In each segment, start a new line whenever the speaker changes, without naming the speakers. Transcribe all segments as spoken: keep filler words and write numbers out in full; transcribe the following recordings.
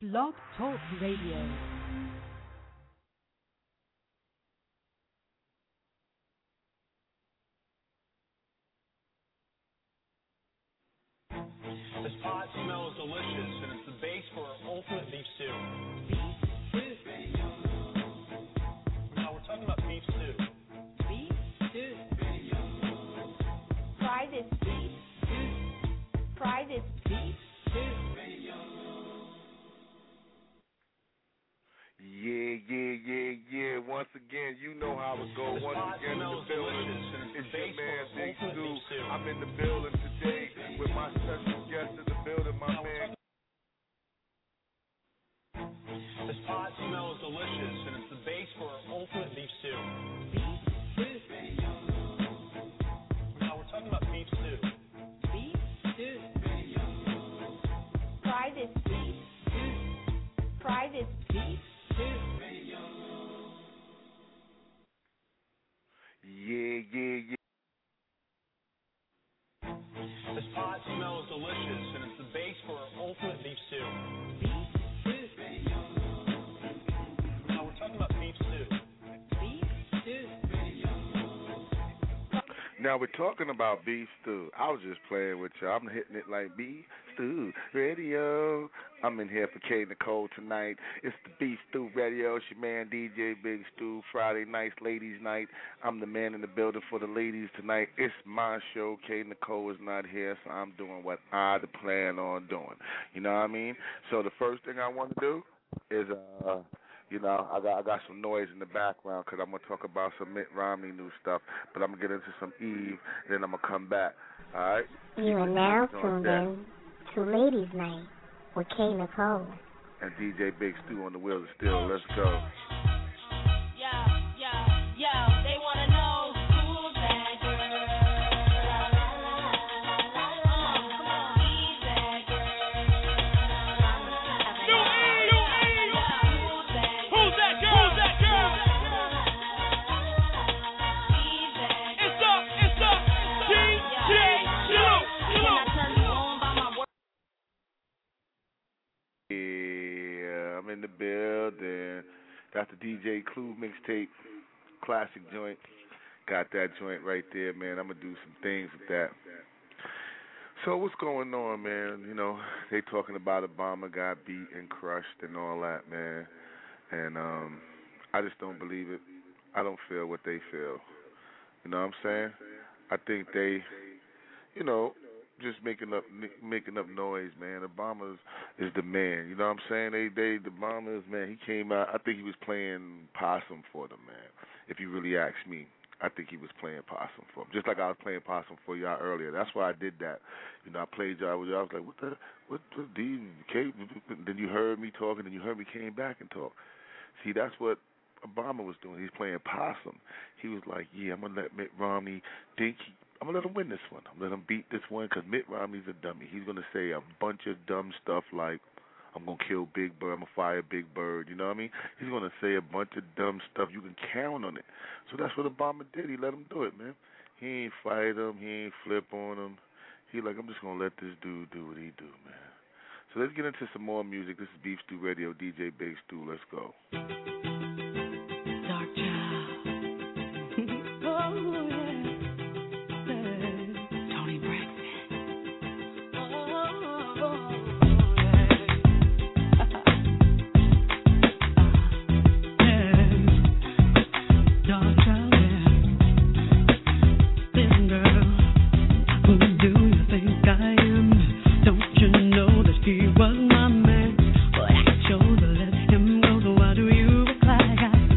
Blog Talk Radio.
This pot smells delicious, and it's the base for our ultimate beef stew.
Beef stew.
Now we're talking about beef stew.
Beef stew. Try this beef stew. Try this beef stew.
Yeah, yeah, yeah, yeah. Once again, you know how it goes.
This
Once
pot
again, in the
smells
building.
delicious, and it's
It's
the
your
base
man,
for our
Big
ultimate
Stu.
beef stew.
I'm in the building today with my special guest in the building, my
Now we're
man.
talking- This pot smells delicious, and it's the base for our ultimate beef stew.
Beef stew.
Now we're talking about beef stew.
Beef stew. Try this beef stew. Try this beef stew.
Yeah, yeah, yeah.
This pot smells delicious, and it's the base for our ultimate beef stew.
Beef stew.
Now we're talking about beef stew.
Beef stew.
Now we're talking about beef stew. I was just playing with y'all. I'm hitting it like beef stew radio. I'm in here for K Nicole tonight. It's the Beef Stew Radio. It's your man D J Big Stew. Friday nights, ladies' night. I'm the man in the building for the ladies tonight. It's my show. K Nicole is not here, so I'm doing what I plan on doing. You know what I mean? So the first thing I want to do is uh. You know, I got I got some noise in the background because I'm going to talk about some Mitt Romney new stuff, but I'm going to get into some Eve, and then I'm going to come back, all right?
You are now
Doing
tuned
that.
in to Ladies Night with K Nicole.
And D J Big Stew on the wheels of steel. Let's go.
Yo, yo, yo, they wanna know who's that girl. Uh, come on, who's that girl? New Eve, new Eve. Who's that girl? Who's that girl? It's up, it's up. D J Clue. Can I turn you on by my word?
Yeah, I'm in the building. Got the D J Clue mixtape, classic joint. Got that joint right there, man. I'm going to do some things with that. So what's going on, man? You know, they talking about Obama got beat and crushed and all that, man. And um, I just don't believe it. I don't feel what they feel. You know what I'm saying? I think they, you know, just making up making up noise, man. Obama is the man. You know what I'm saying? They they the Obama is, man. He came out. I think he was playing possum for them, man. If you really ask me, I think he was playing possum for them. Just like I was playing possum for y'all earlier. That's why I did that. You know, I played y'all with y'all. I was like, what the what the D K? Then you heard me talking, and you heard me came back and talk. See, that's what Obama was doing. He's playing possum. He was like, yeah, I'm gonna let Mitt Romney think he. I'm going to let him win this one. I'm going to let him beat this one because Mitt Romney's a dummy. He's going to say a bunch of dumb stuff like, I'm going to kill Big Bird, I'm going to fire Big Bird, you know what I mean? He's going to say a bunch of dumb stuff. You can count on it. So that's what Obama did. He let him do it, man. He ain't fight him. He ain't flip on him. He like, I'm just going to let this dude do what he do, man. So let's get into some more music. This is Beef Stew Radio, D J Big Stew. Let's go.
Dark child. Oh, yeah. Tony Braxton. Oh, yeah. Dark child, yeah. Listen, girl, who do you think I am? Don't you know that he was my man? But I chose to let him go, so why do you act like I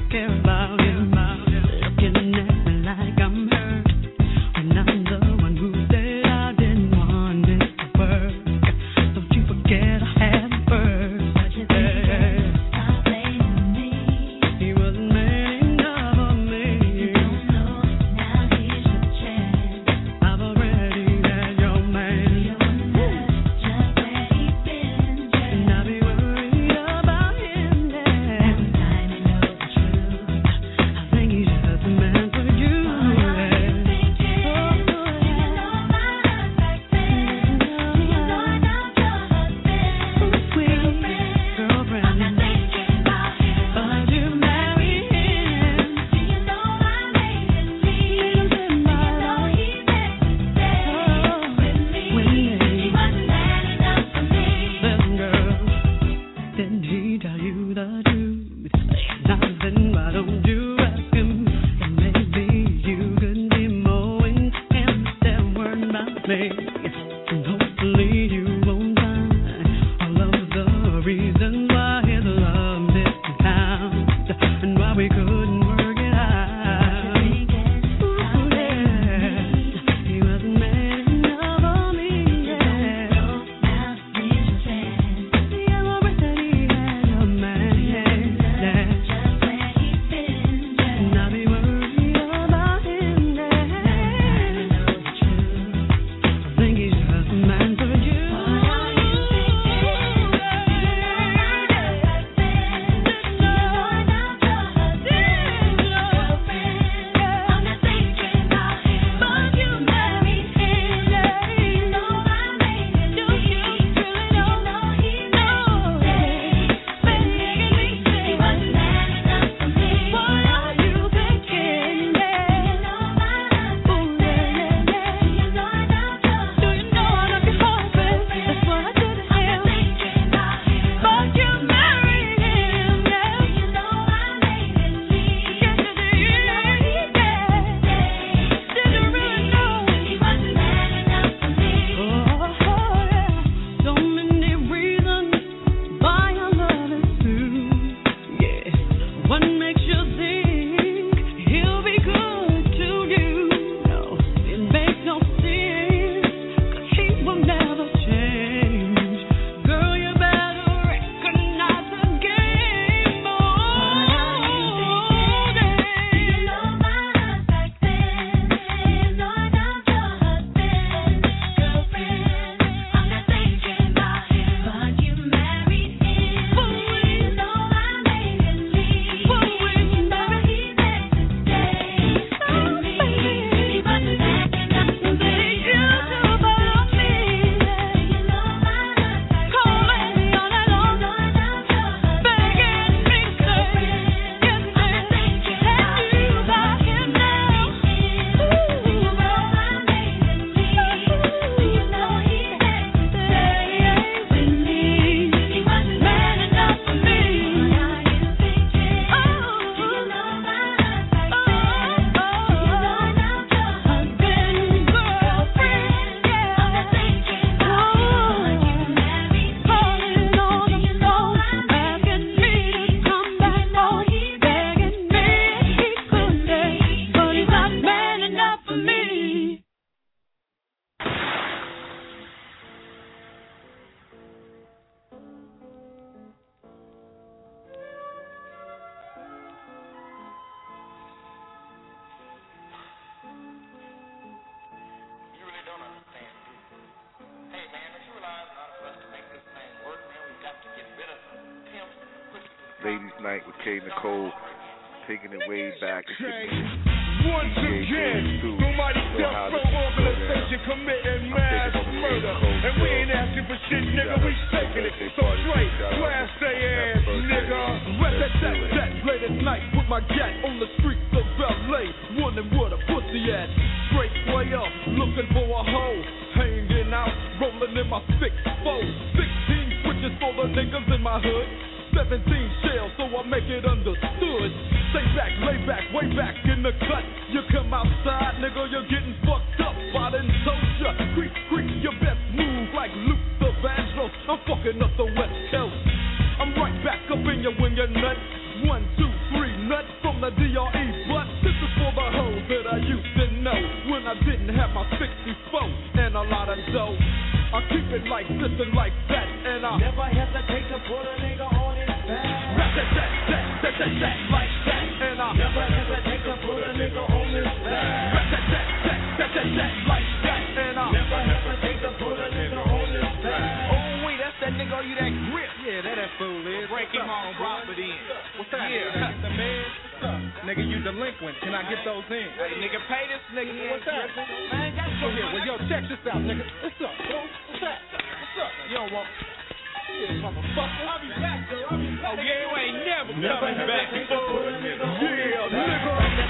Ladies Night with K. Nicole, taking it way back.
Once again, nobody self pro organization committing mass murder. And we ain't asking for shit, nigga, we taking it. So straight, blast they ass, nigga. Rat that that that late at night with my gat on the streets of L A. Wondering where the pussy at. Straight way up, looking for a hoe. Hanging out, rolling in my six four. Sixteen switches for the niggas in my hood. Seventeen shells, so I make it understood. Stay back, lay back, way back in the cut. You come outside, nigga, you're getting fucked up. I done told ya, creep, creep, your best move like Luke the Vandross. I'm fucking up the West Coast. I'm right back up in you when you're nut. One, two, three, nuts from the D R E. But this is for the hoes that I used to know when I didn't have my sixty-four and a lot of dough. I keep it like this and like that, and I
never hesitate to put a nigga on his back.
That, that, that, that, that, that, that, like that, and I
never hesitate to put a nigga on his back.
That, that, that, that, that, that, that, like that, and I
never hesitate to put a nigga on his back.
Oh wait, that's that nigga, you that grip?
Yeah, that that fool is.
Break him on, drop it in.
What's up?
Yeah,
Can I get the meds? What's up? Nigga, you delinquent. Can I get those in?
Hey, nigga, pay this nigga.
What's up?
Man, that's
Go here. Well, yo, check this out, nigga. What's up, bro? What's up? What's up? You don't want... Yeah, motherfucker. I'll be back, though. I'll be back.
Oh, yeah, you ain't never
Never
coming back.
back.
Yeah, nigga.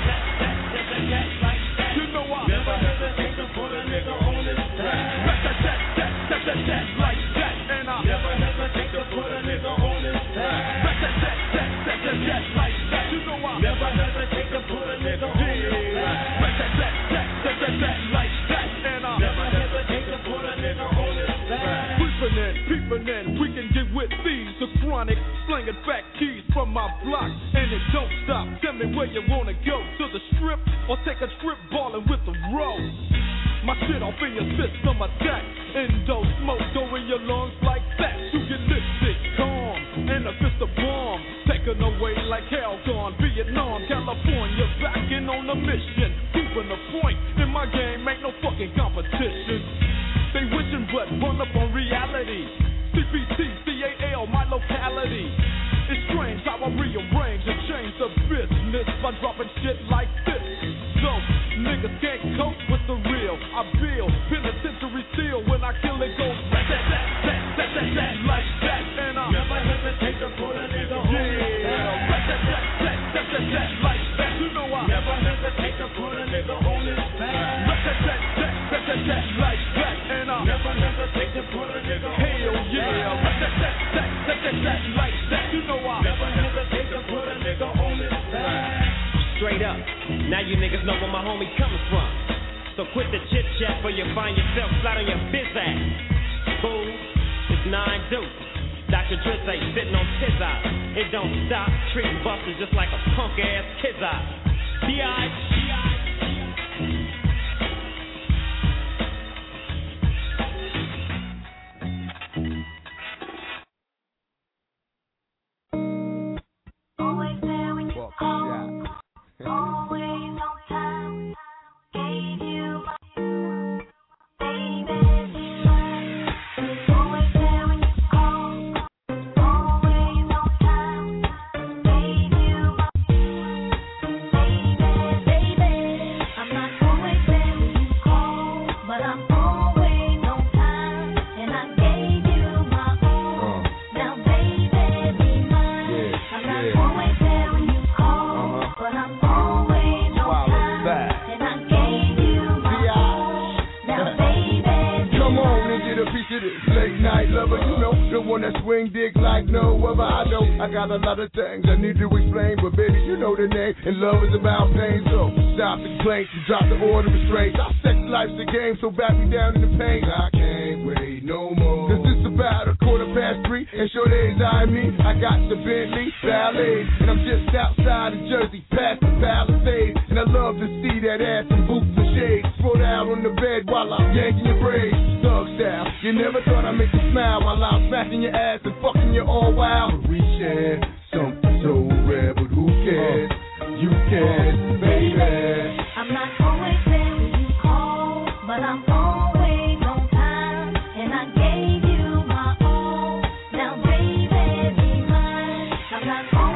You know I
never hesitate to put a nigga on his back.
Like that, and I
never hesitate to put a nigga on his back.
Like that, you know I
never hesitate to put a nigga on his back.
Like that, and I
never hesitate to put a nigga on his back.
Peeping in, peeping in, we can get with these. The chronic, slinging fat keys from my block, and it don't stop. Tell me where you wanna go, to the strip or take a trip ballin' with the road. My shit off in your system attack. Endo smoke go in your lungs like that. You get lipstick, calm, and a fist of bomb. Taken away like hell gone. Vietnam, California, backing on a mission. Proving the point, in my game ain't no fucking competition. They wishing but run up on reality. C P T, C A L, my locality. It's strange how I rearrange and change the business by dropping shit like this. So, niggas can't cope with the real. I feel penitentiary steel when I kill it goes that, that, that, that, that, that, that, like that, and I
never hesitate to put a nigga on his back.
That, that, that, that, that, that, that, like that, you know I
never hesitate to put a nigga on his back.
That, that, that, that, that, that, that, like that, and I
never hesitate to put a nigga on his back.
Hell yeah, that, that, that, that, that, that, that, like that, you know I
never hesitate to put a nigga on his back.
Straight up, now you niggas know where my homie coming from. So quit the chit chat before you find yourself flat on your biz ass. Fool, it's nine deuce. Doctor Dre say sitting on his eye. It don't stop, treating busters just like a punk ass kid's eye. D I
Always on time, gave you my baby. Always there when you call. Always on time, gave you my baby, baby. I'm not always there when you call, but I'm always on time, and I gave you my all. Now, baby, be mine. I'm not always there when you call, but I'm
late night lover, you know, the one that swing dick like no other. I know I got a lot of things I need to explain, but baby, you know the name, and love is about pain. So stop the complaints and drop the order of restraints. Our sex life's a game, so back me down in the pain. I can't wait no more, cause it's about a quarter past three, and sure days I me. I got the Bentley Ballet, and I'm just outside of Jersey, past the Palisades, and I love to see that ass in boots and shades. Throw down on the bed while I'm yanking your braids, thug style. You never thought I'd make you smile while I'm smacking your ass and fucking you all wild. But we share something so rare, but who cares? You cares, baby.
I'm not always there when you call, but I'm always on time, and I gave you my all. Now, baby, be mine. I'm not always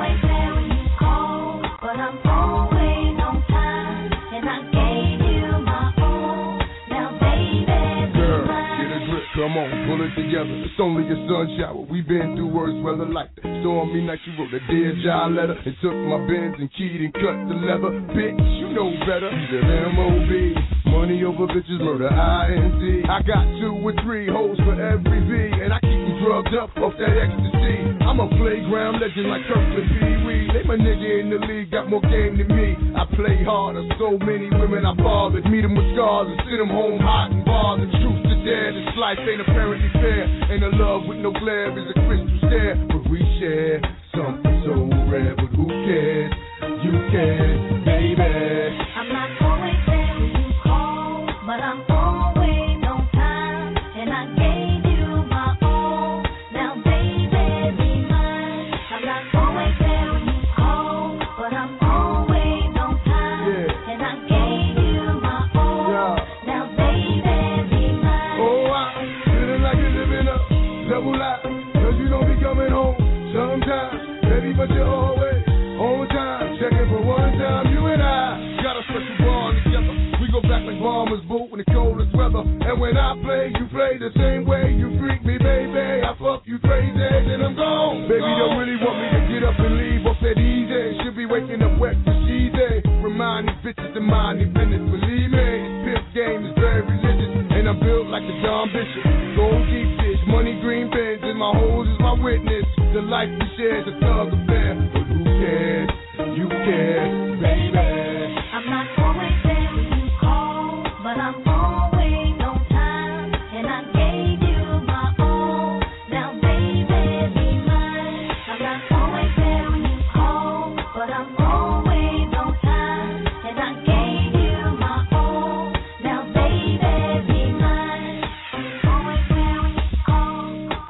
together. It's only a sun shower. We've been through worse weather like that. Stormy night, she wrote a Dear John letter and took my Benz and keyed and cut the leather. Bitch, you know better. He's an M O B. Money over bitches, murder I N C. I got two or three hoes for every V, and I keep them drugged up off that ecstasy. I'm a playground legend like Kirkland Pee Wee. They my nigga in the league, got more game than me. I play harder, so many women I bothered. Meet them with scars and send them home hot and bothered. Truth to dare, this life ain't apparently fair. Ain't a love with no glare, is a crystal stare. But we share something so rare, but who cares? You can, baby.
I'm not always there when you call, but I'm always on time, and I gave you my all. Now, baby, be mine. I'm not always there when you call, but I'm always on time, yeah. And I gave you my all. Yeah. Now, baby, be mine.
Oh, I'm feeling like you're living a double life, 'cause you don't be coming home sometimes, baby, but you're always on time. Checking for one time, you and I got a special bond together. We go back like bombers boot in the coldest weather. And when I play, you play the same way. You freak me, baby. I fuck you crazy, then I'm gone. Baby, don't really want me to get up and leave off that easy. Should be waking up wet for easy. Remind these bitches to mind their business. Believe me, this pimp game is very religious, and I'm built like a John Bishop. Gold deep dish, money green bins, and my hoes is my witness. The life we share is a thug affair, but who cares? You care, baby.
I'm not always there when you call, but I'm always on time, and I gave you my all. Now, baby, be mine. I'm not always there when you call, but I'm always on time, and I gave you my all. Now, baby, be mine. Always there when you call,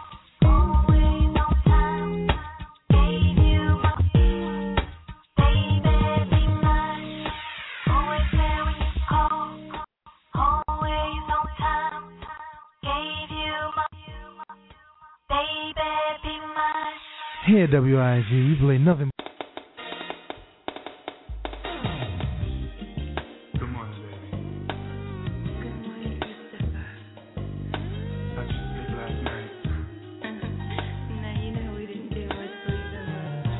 always on time, gave you my baby, be mine. Always there when you call, always on time, gave you my baby, be mine.
Here at W I Z, we play nothing.
Good morning, baby. Good morning, Christopher. How'd you sleep last night? Now you know we didn't do much sleeping.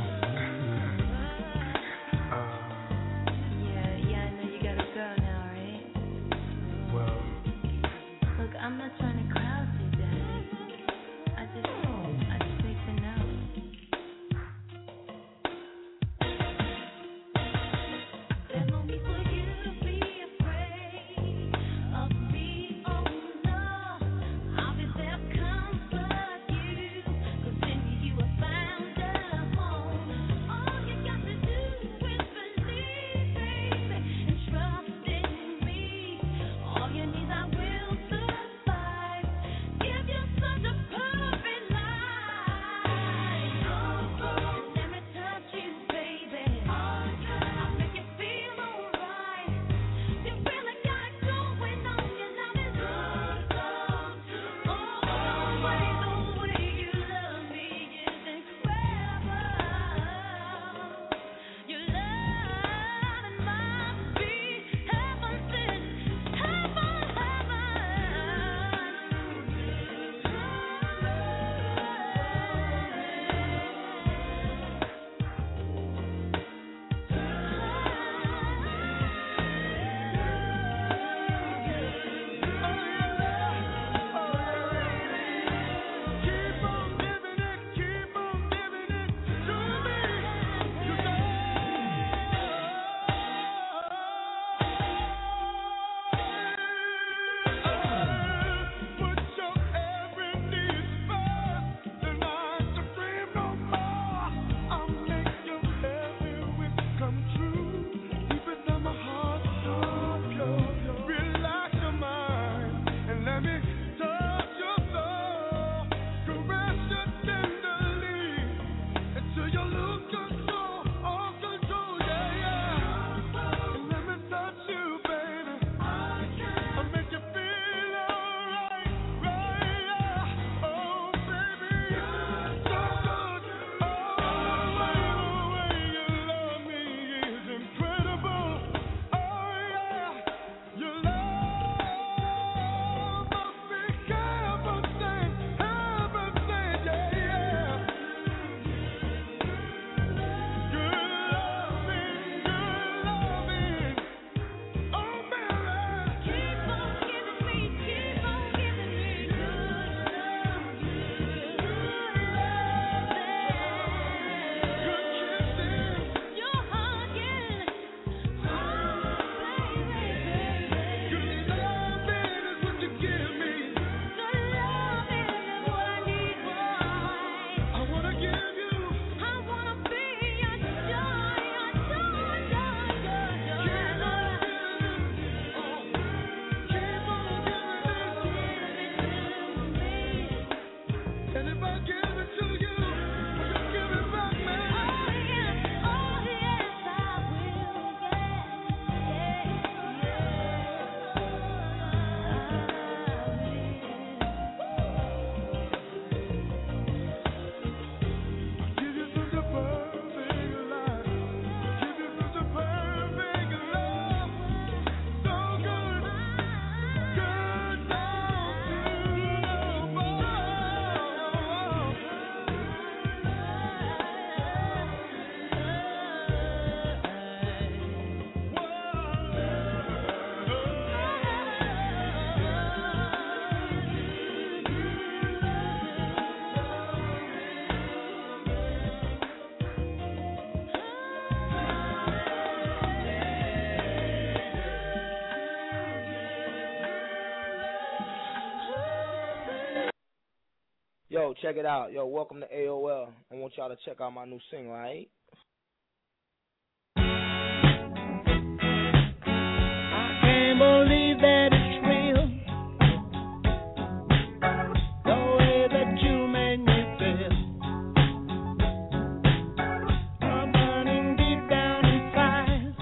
uh, yeah, yeah, I know you gotta go now, right? Well, look, I'm not trying to crowd you, Daddy. I just, I just need to know.
Yo, check it out. Yo, welcome to A O L. I want y'all to check out my new single, alright?
I can't believe that it's real. The way that you made me feel. I'm burning deep down inside.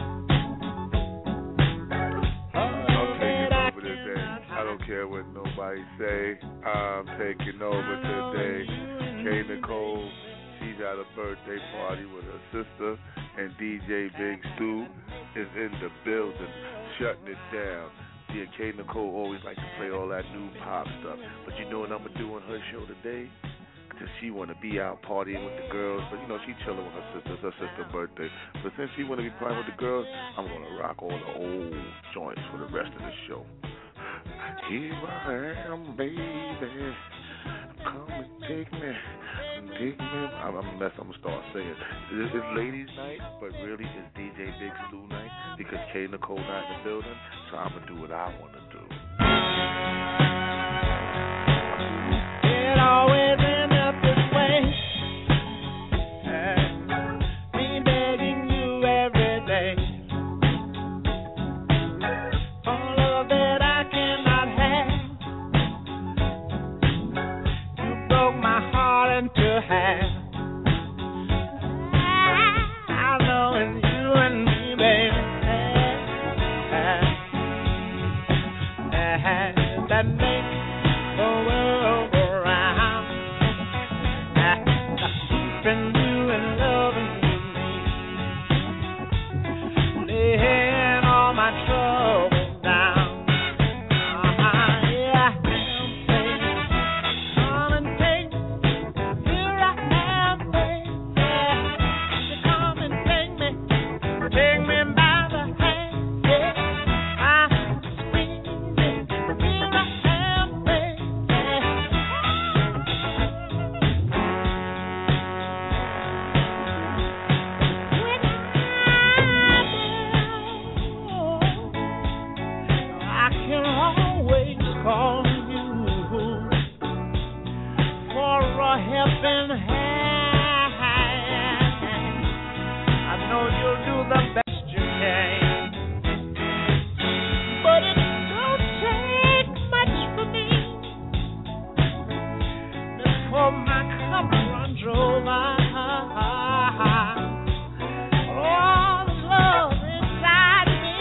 I'm taking over today. I don't care what nobody say. I'm taking over today. K. Nicole, she's at a birthday party with her sister, and D J Big Stu is in the building, shutting it down. Yeah, K. Nicole always like to play all that new pop stuff. But you know what I'm going to do on her show today? Because she want to be out partying with the girls. But, you know, she chilling with her sister. It's her sister's birthday. But since she want to be partying with the girls, I'm going to rock all the old joints for the rest of the show. Here I am, baby. Come and take me. Take me. I'm a mess. I'm going to start singing. It's, it's ladies' night, but really it's D J Big Stu night because K. Nicole not in the building. So I'm going to do what I want to do.
It always ends up this way. Me begging you every day. For love that I cannot have. You broke my heart into half. I know it's you and me, baby. That makes the world go round. Keeping you and loving you, laying all my troubles down. Uh-huh, yeah, baby. Come and take me. Here I am, baby. Yeah. Come and take me. Take me by the hand. Yeah. I call you for a helping hand. I know you'll do the best you can, but it don't take much for me before my cup runs over. All the love inside me,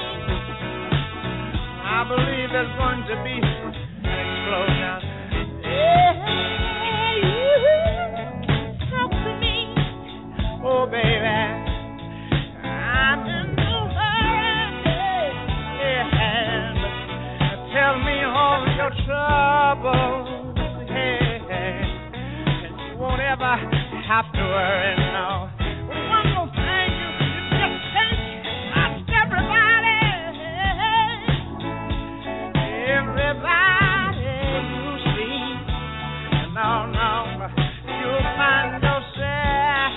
I believe there's going to be explosion. Yeah, you talk to me, oh baby. I'm in no hurry. Yeah, tell me all your troubles. Yeah, and you won't ever have to worry now. One more thing, you, you just can't trust everybody. Everybody you see, no, no, you'll find yourself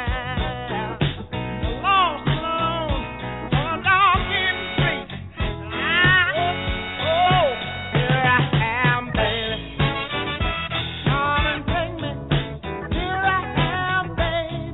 lost alone on a dark end street. Oh, here I am, baby. Come and take me. Here I am, baby.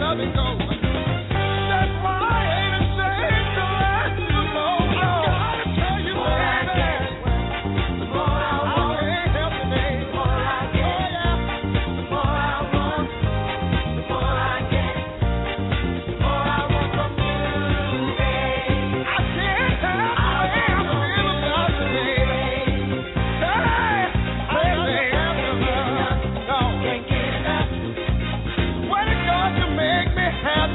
love it goes. That's why I ain't ashamed to let you know. I gotta tell you, baby, the more I want, ain't helping me. The more I get, the more I want, the more I get, the more I want from you, baby. I can't help the way I feel about you, baby. Hey, baby, no, can't get enough. Swear to God, you make me happy.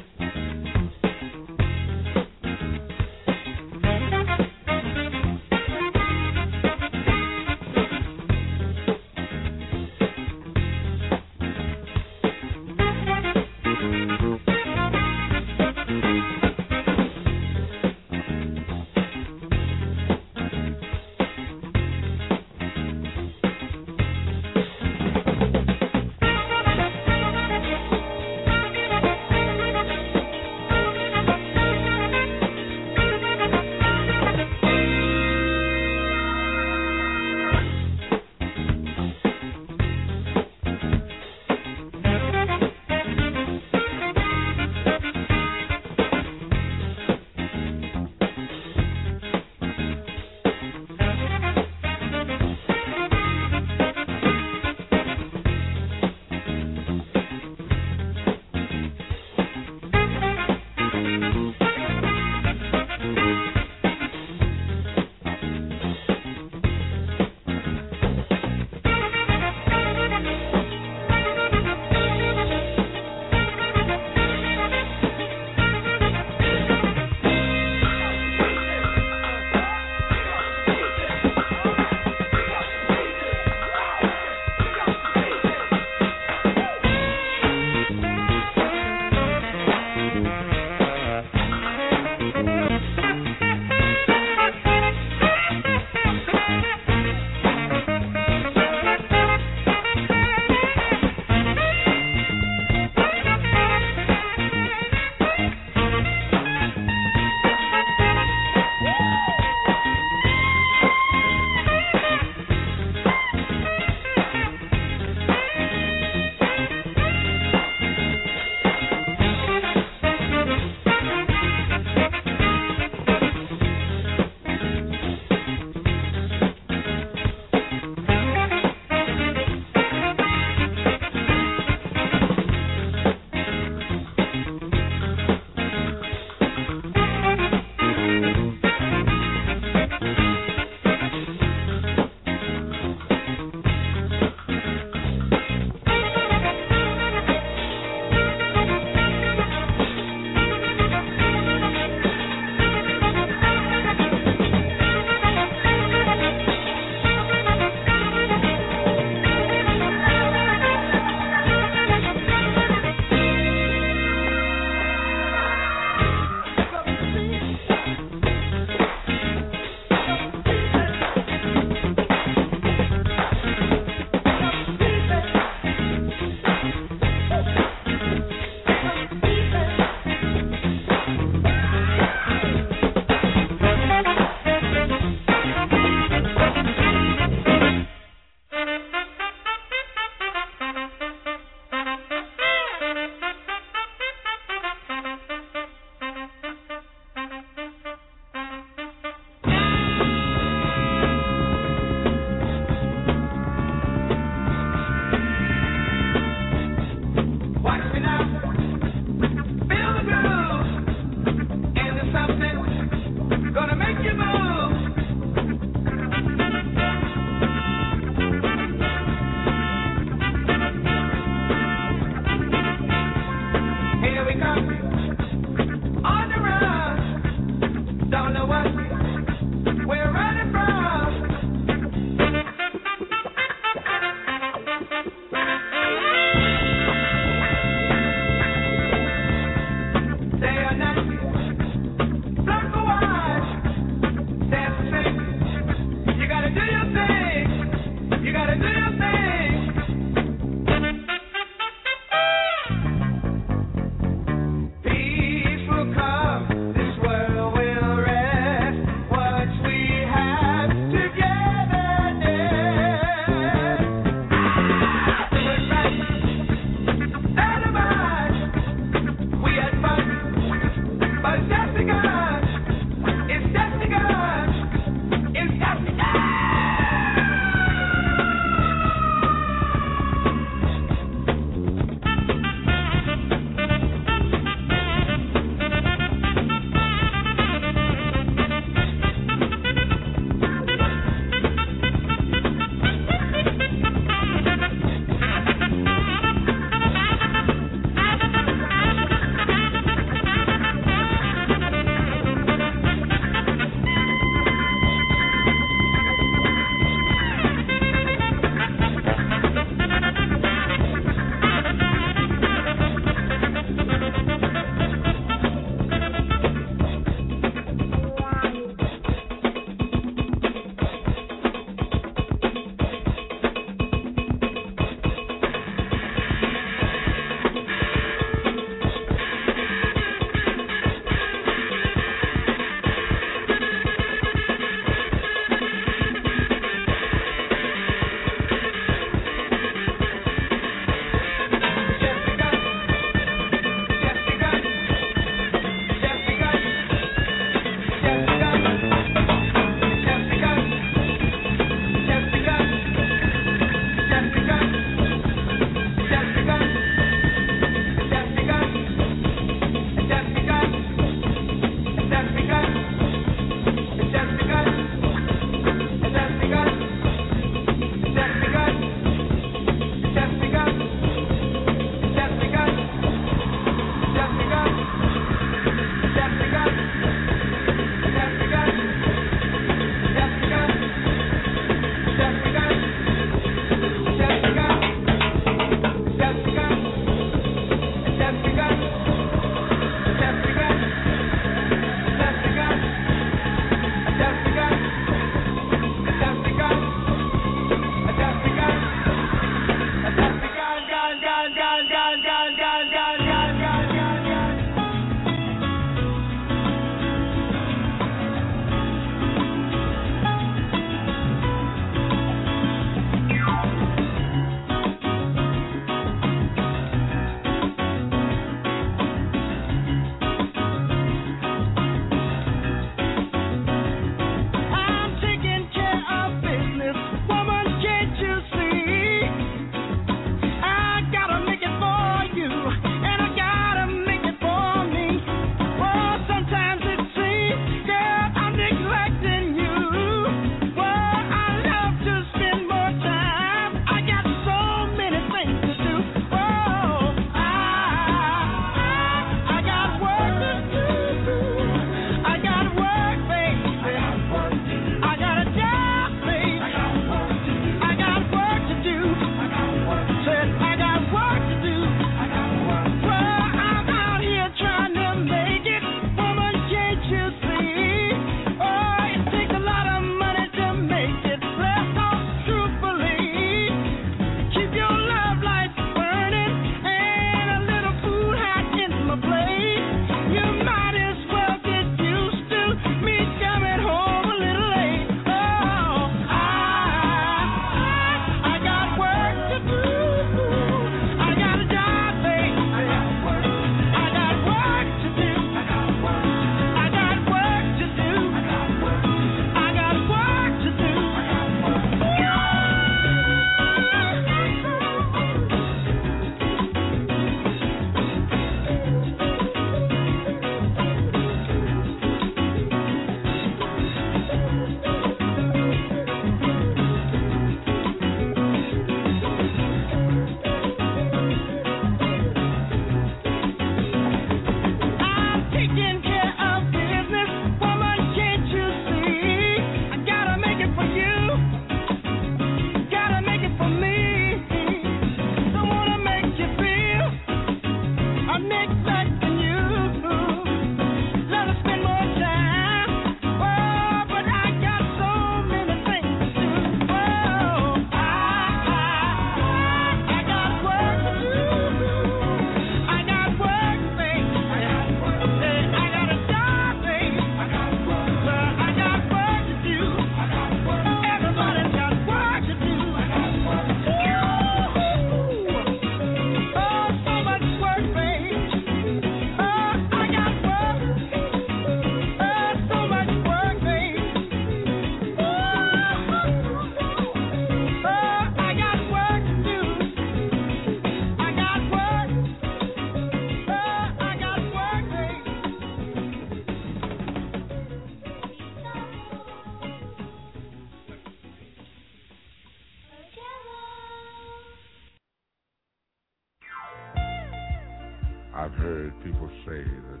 I've heard people say that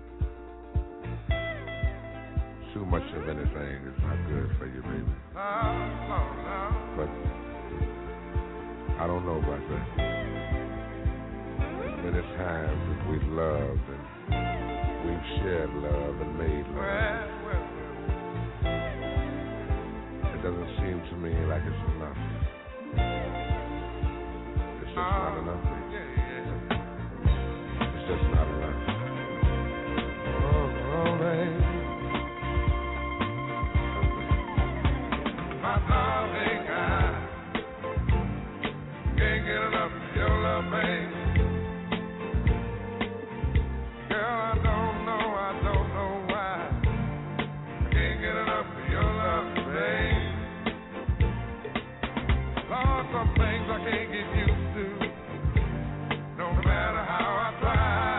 too much of anything is not good for you, baby. But I don't know about that. Many times that we've loved and we've shared love and made love, it doesn't seem to me like it's enough. It's just not enough, baby. Just not enough. Oh, oh, baby. My darling, I can't get enough of your love, baby. Girl, I don't know, I don't know why. I can't get enough of your love, baby. Lord, some things I can't get used to. No matter how I try.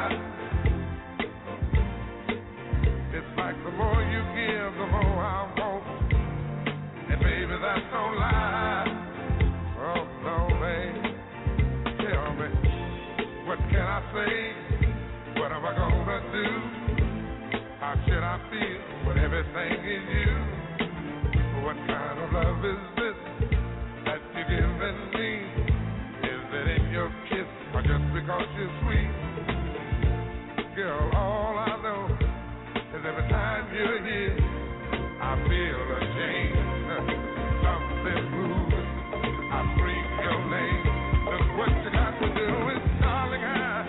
The more you give, the more I want. And baby, that's no lie. Oh, no, baby. Tell me, what can I say? What am I gonna do? How should I feel when everything is you? What kind of love is this that you're giving me? Is it in your kiss or just because you're sweet? Girl, all I know is every time you're here, I feel a change. Something moves. I scream your name. Look what you got to do is, darling, I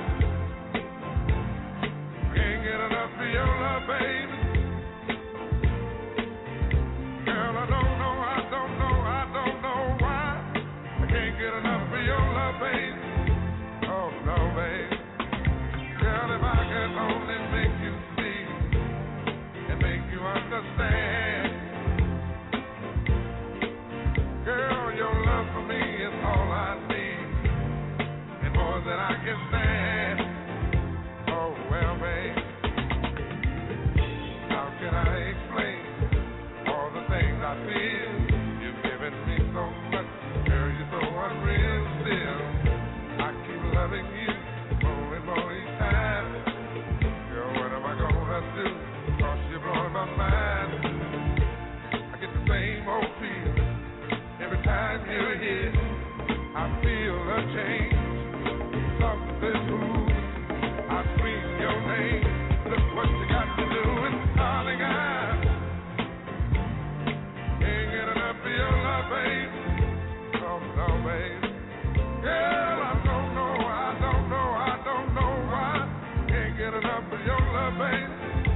can't get enough of your love, baby. Girl, I don't know, I don't know, I don't know why. I can't get enough of your love, baby. Oh, no, baby. Girl, if I could only make you see and make you understand. Girl, your love for me is all I need, and more than I can stand. Oh, well, babe, how can I explain all the things I feel? You've given me so much, girl, you're so unreal still. I keep loving you more and more each time. Girl, what am I gonna do? Cause you're blowing my mind. I get the same old feel every time you're here. I feel a change. Something moves. I scream your name. Look what you got to do. And darling, I can't get enough of your love, babe. Oh, no, babe. Girl, I don't know, I don't know, I don't know why. Can't get enough of your love, babe.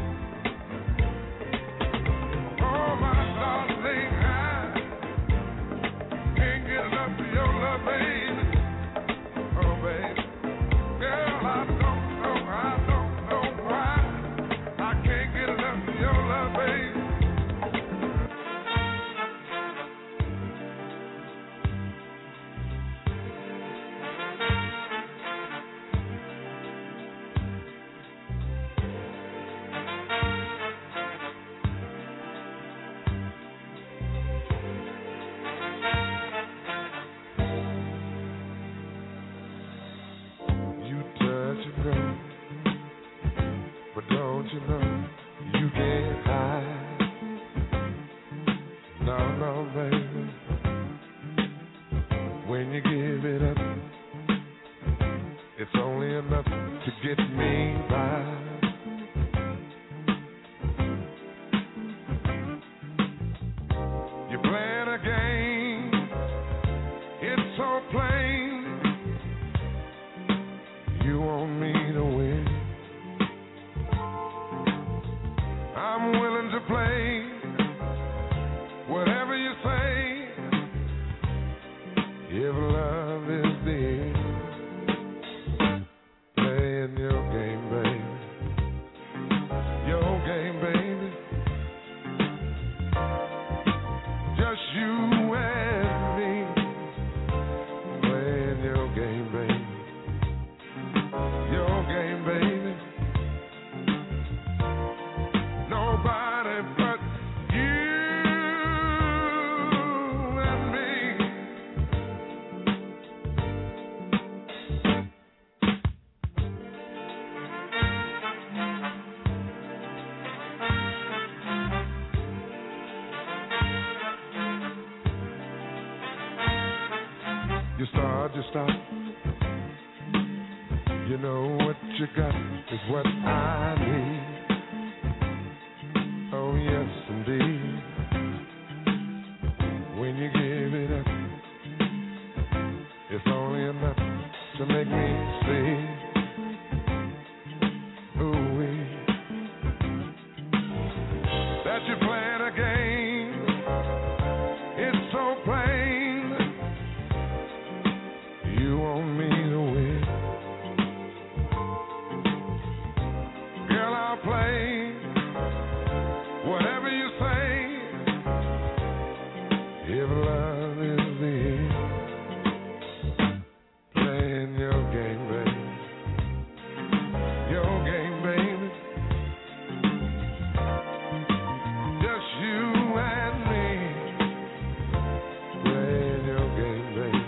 Oh, my darling, I can't get enough of your love, baby. Oh, baby. Girl, I don't know, I don't know why. I can't get enough of your love, baby. survive. You're playing a game, it's so plain. You want me to win. I'm willing to play whatever you say, if love is the end. Playing your game, baby. Your game, baby. Just you and me. Playing your game, baby. Your game, baby. Nobody but you and me. You start, you stop. You know what you got is what I need. Oh yes, indeed. When you give it up, it's only enough to make me see. Ooh-wee. That you're playing a game, it's so plain. You want me to win. Girl, I'll play whatever you say, if love is the end. Playing your game, baby. Your game, baby. Just you and me. Playing your game, baby.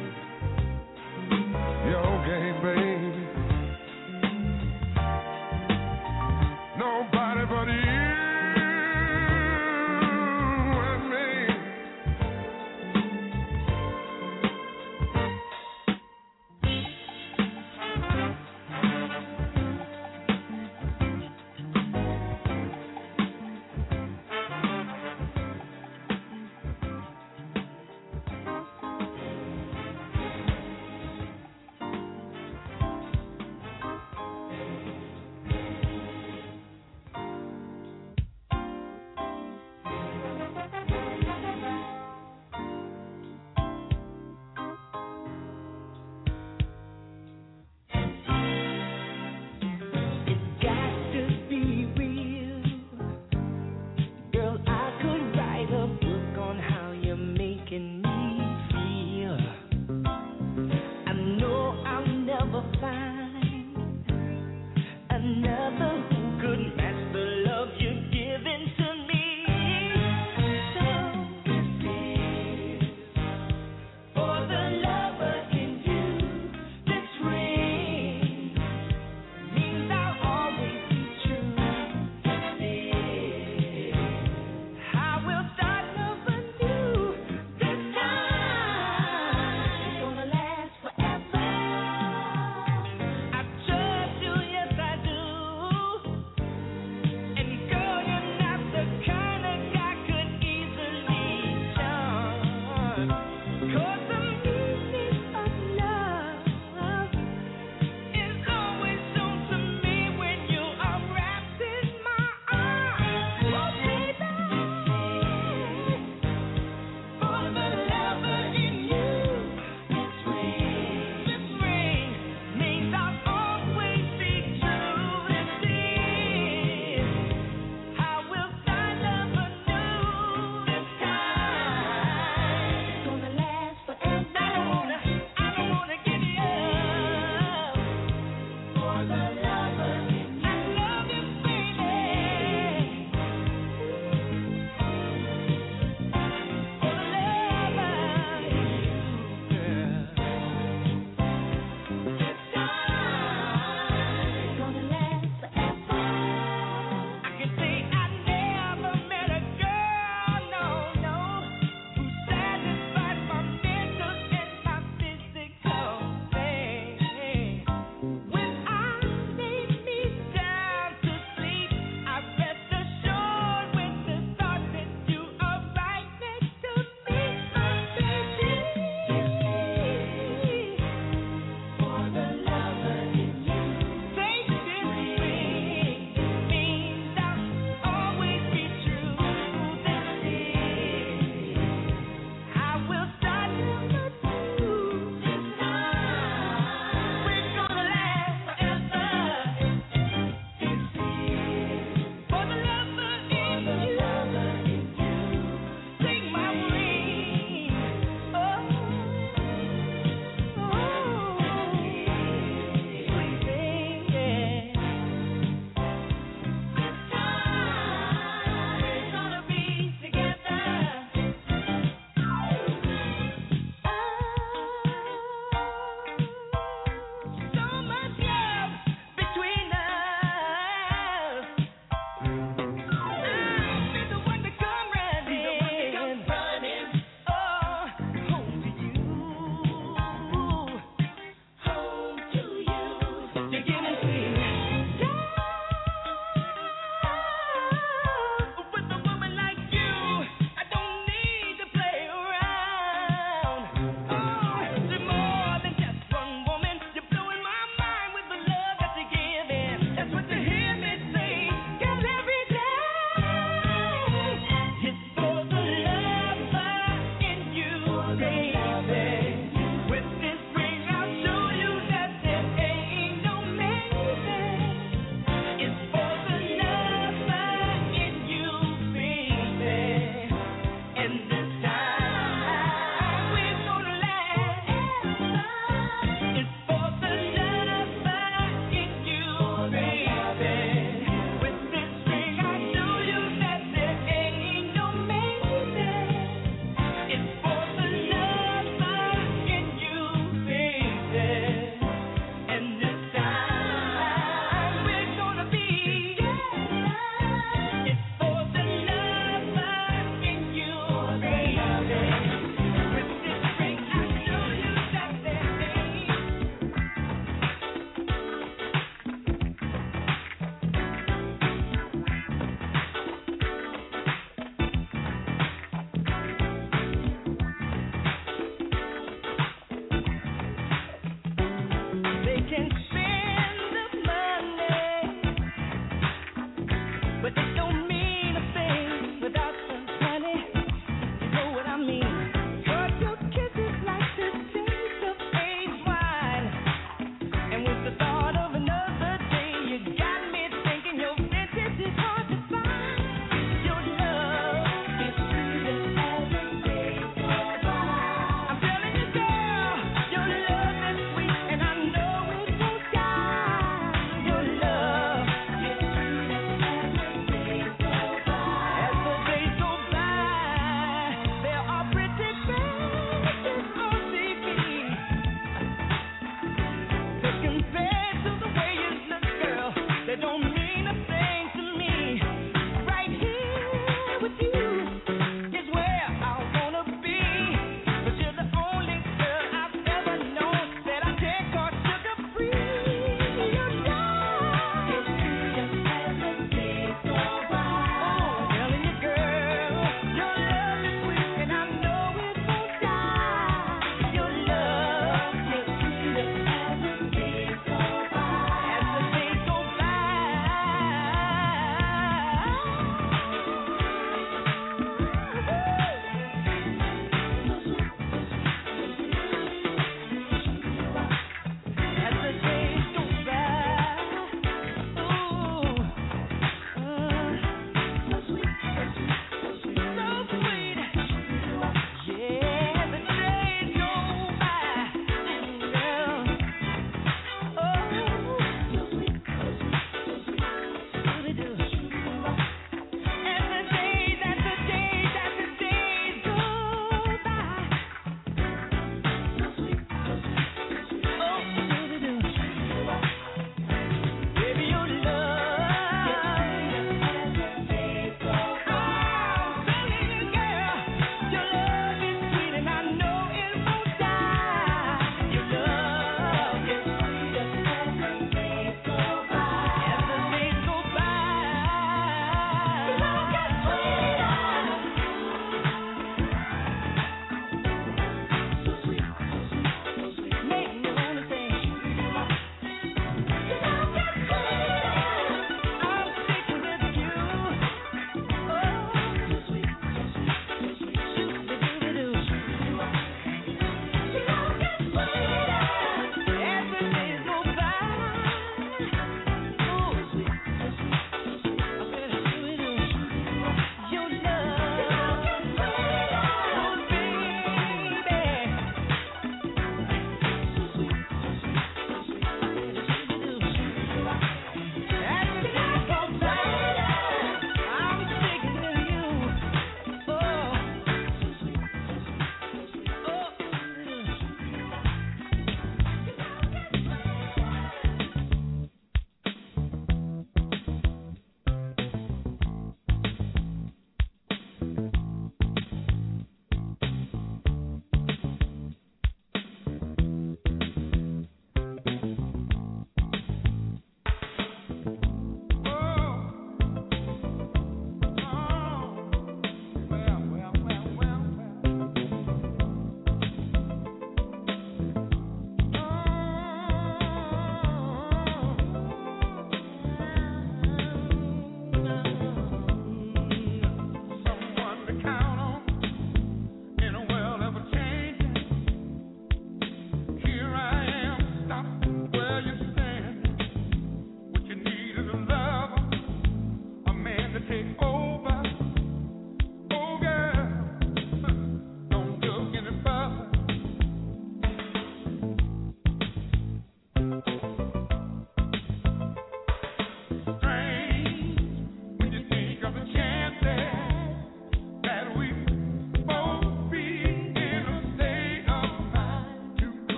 Your game, baby. Nobody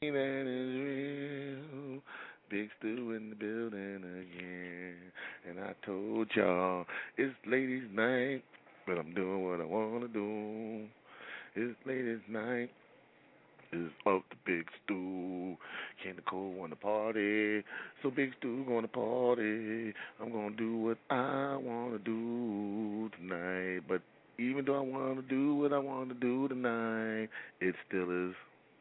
man is real. Big Stu in the building again. And I told y'all, it's ladies' night, but I'm doing what I want to do. It's ladies' night. It's up to Big Stu. Can't Nicole want to party, so Big Stu going to party. I'm going to do what I want to do tonight. But even though I want to do what I want to do tonight, it still is.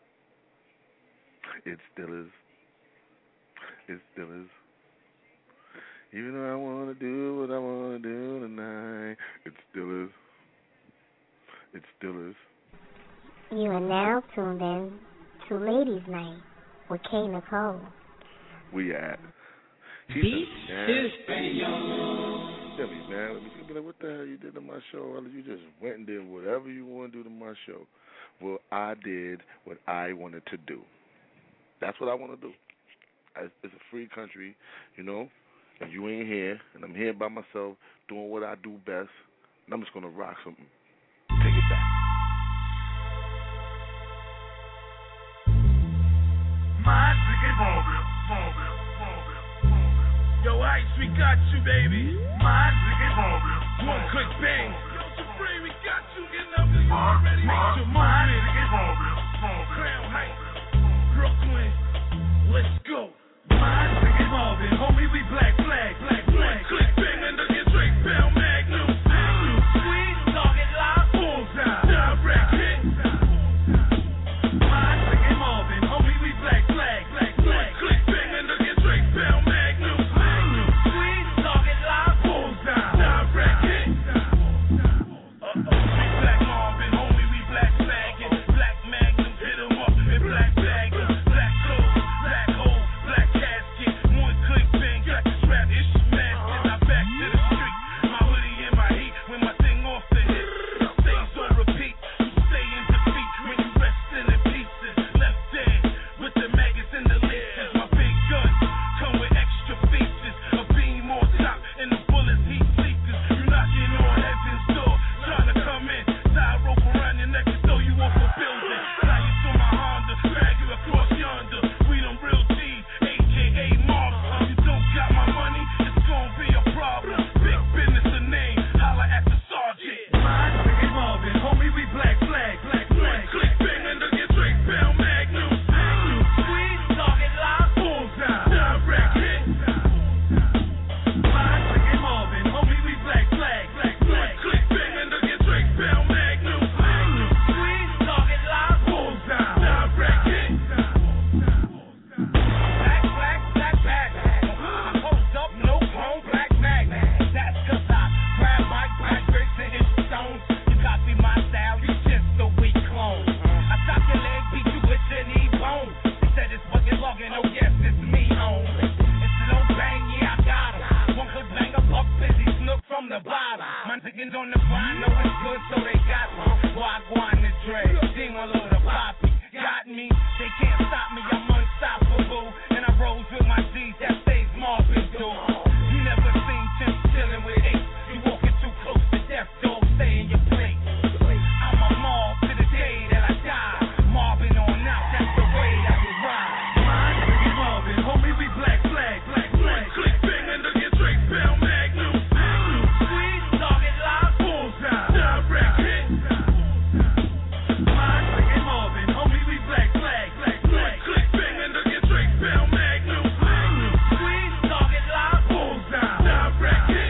It still is. It still is. Even though I want to do what I want to do tonight, it still is. It still is.
You are now tuned in to Ladies Night with K. Nicole.
We at. She
Beat
said,
is
Tell me, man. Let me see, like, what the hell you did to my show? Well, you just went and did whatever you want to do to my show. Well, I did what I wanted to do. That's what I want to do. It's a free country, you know, and you ain't here, and I'm here by myself doing what I do best, and I'm just going to rock something. Take it back.
My ticket, Ballville, Ballville, Ballville, Ballville. Yo, Ice, we got you, baby. My ticket, Ballville. One click bang. Yo, Supreme, we got you. Getting up this already. Make your move. My ticket, Ballville, Ballville. Crown Heights, Brooklyn. Let's go. My ticket, Marvin. Homie, we black flag, black flag. Click bang under your Drake Bell Magnum. Magnum. Sweet, target live, bullseye. Direct hit. My ticket, Marvin. Homie, we black flag, black flag. Click bang under your Drake Bell Magnum. Magnum. Sweet, target live, bullseye. Direct hit. Uh-oh. We black Marvin. Homie, we black flagging. Black Magnum, hit 'em up in black bagging. Black clothes, black hole, black casket. One click bang, got the strap, it's smashed. I back to the street. My hoodie in my heat, when my thing off the hip. Stays on repeat, you stay in defeat. When you resting in pieces, left dead with the maggots and the leeches. My big guns come with extra features. A beam on top and the bullets heat seekers. You knocking on heaven's door, trying to come in. Tie rope around your neck and throw you off a building. Fly you to my Honda, drag you across yonder. We them real G's, A K A mobsters. You don't got my money, it's gonna be a problem. Big business a name, holla at the sergeant. My ticket, Marvin, homie, we black flag, black flag. Click bang under your Drake Bell Magnum. Magnum, sweet, target live, bullseye. Direct hit. My ticket, Marvin, homie, we black flag, black flag. Click bang under your Drake Bell Magnum. Magnum, sweet, target live, bullseye. Direct hit. Black, black, black, black. I post up, no chrome, black mag. That's 'cause I grab my black bricks and hit stones. You copy my style, you just a weak clone. I chop your leg, beat you with your knee bone. They said it's fucking logging, oh yes, it's me on. It's no bang, yeah, I got him. One good bang, a buck busy snook from the bottom. My chickens on the grind, know it's good, so they got me. Wagwan the dread, ding all over the poppy. Got me, they can't stop me, I'm unstoppable. And I rose with my G's, that stays Marvin, dude. You never seen Tim chillin' with eight. You walking too close to death, dog, stay in your place. I'm a mob to the day that I die. Marvin on out, that's the way that we ride. My nigga Marvin, homie, we black flag, black flag. Click bang under your Drake Bell Magnum. Magnum, sweet, target live, bullseye. Direct hit. My nigga Marvin, homie, we black flag, black flag. Click bang under your Drake Bell Magnum. Magnum, sweet, target live, bullseye. Direct hit.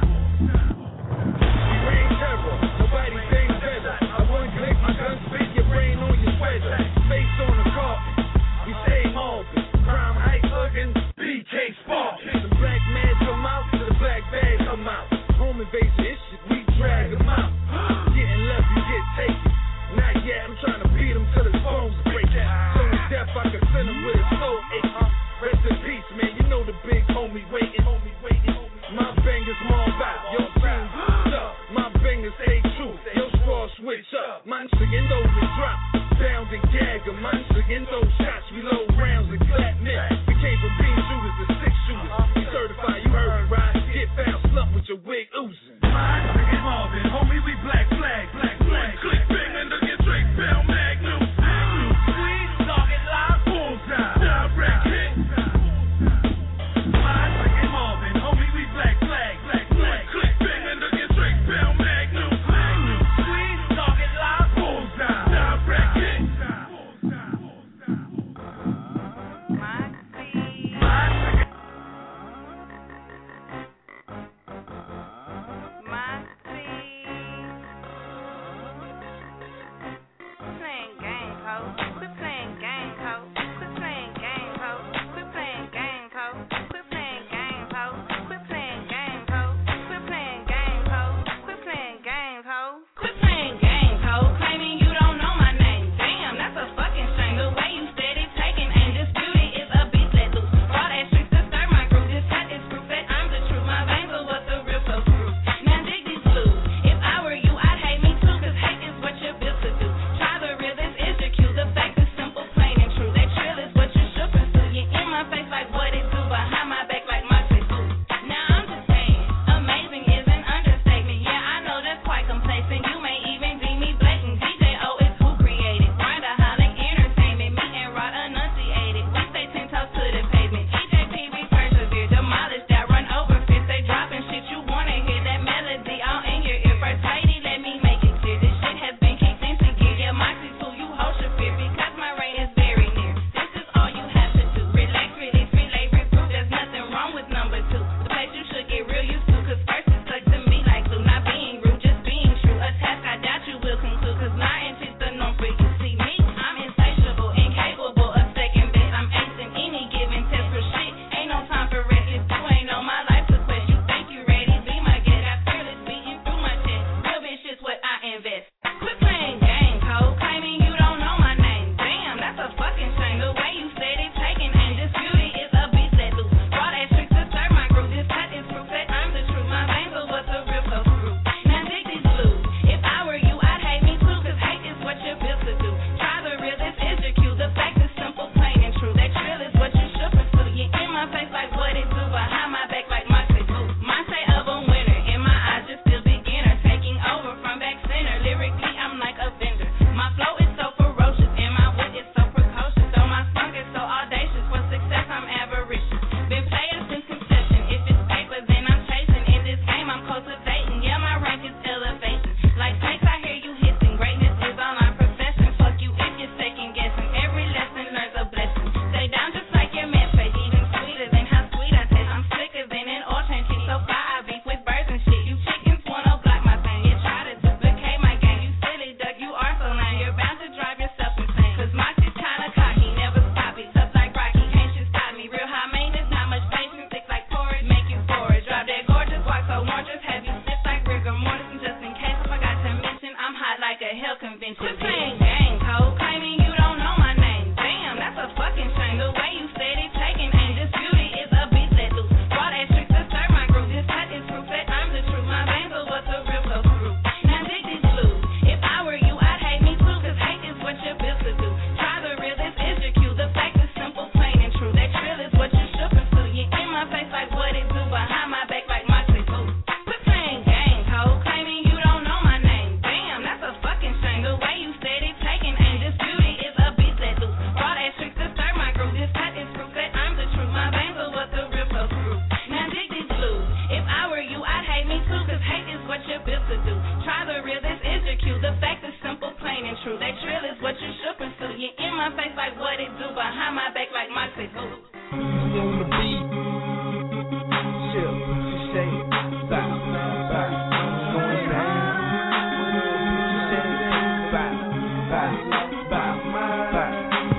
We rain terror, nobody thinks better. I one click, my gun spit your brain on your sweater. Face on the carpet, we stay Marvin. Crime Heights looking, B K sparking. The black man come out, to the black bag come out. Home invasion, this shit, we drag them out. Getting left, you get taken. Not yet, I'm trying to beat him till his bones break. So in death, I can send him with his soul aching. Rest in peace, man, you know the big homie waiting. My bangers mob out, yo team boost up. My bangers A true, yo squad switch up. Man, singing those and drop, down and gag 'em. Man, singing those shots, we load rounds and clap men. We came from bean shooters to six shooters. We certified, you heard me right. Get found, slump with your wig oozing. My nigga Marvin, homie, we black flag, black flag. Click bang under your Drake Bell Magnum. Magnum, sweet, target live, bull.
my face like what it do, behind my back like my click.
On the beat. Chill, she shake, bow, bow, going down. Shake, bow, bow, bow, bow.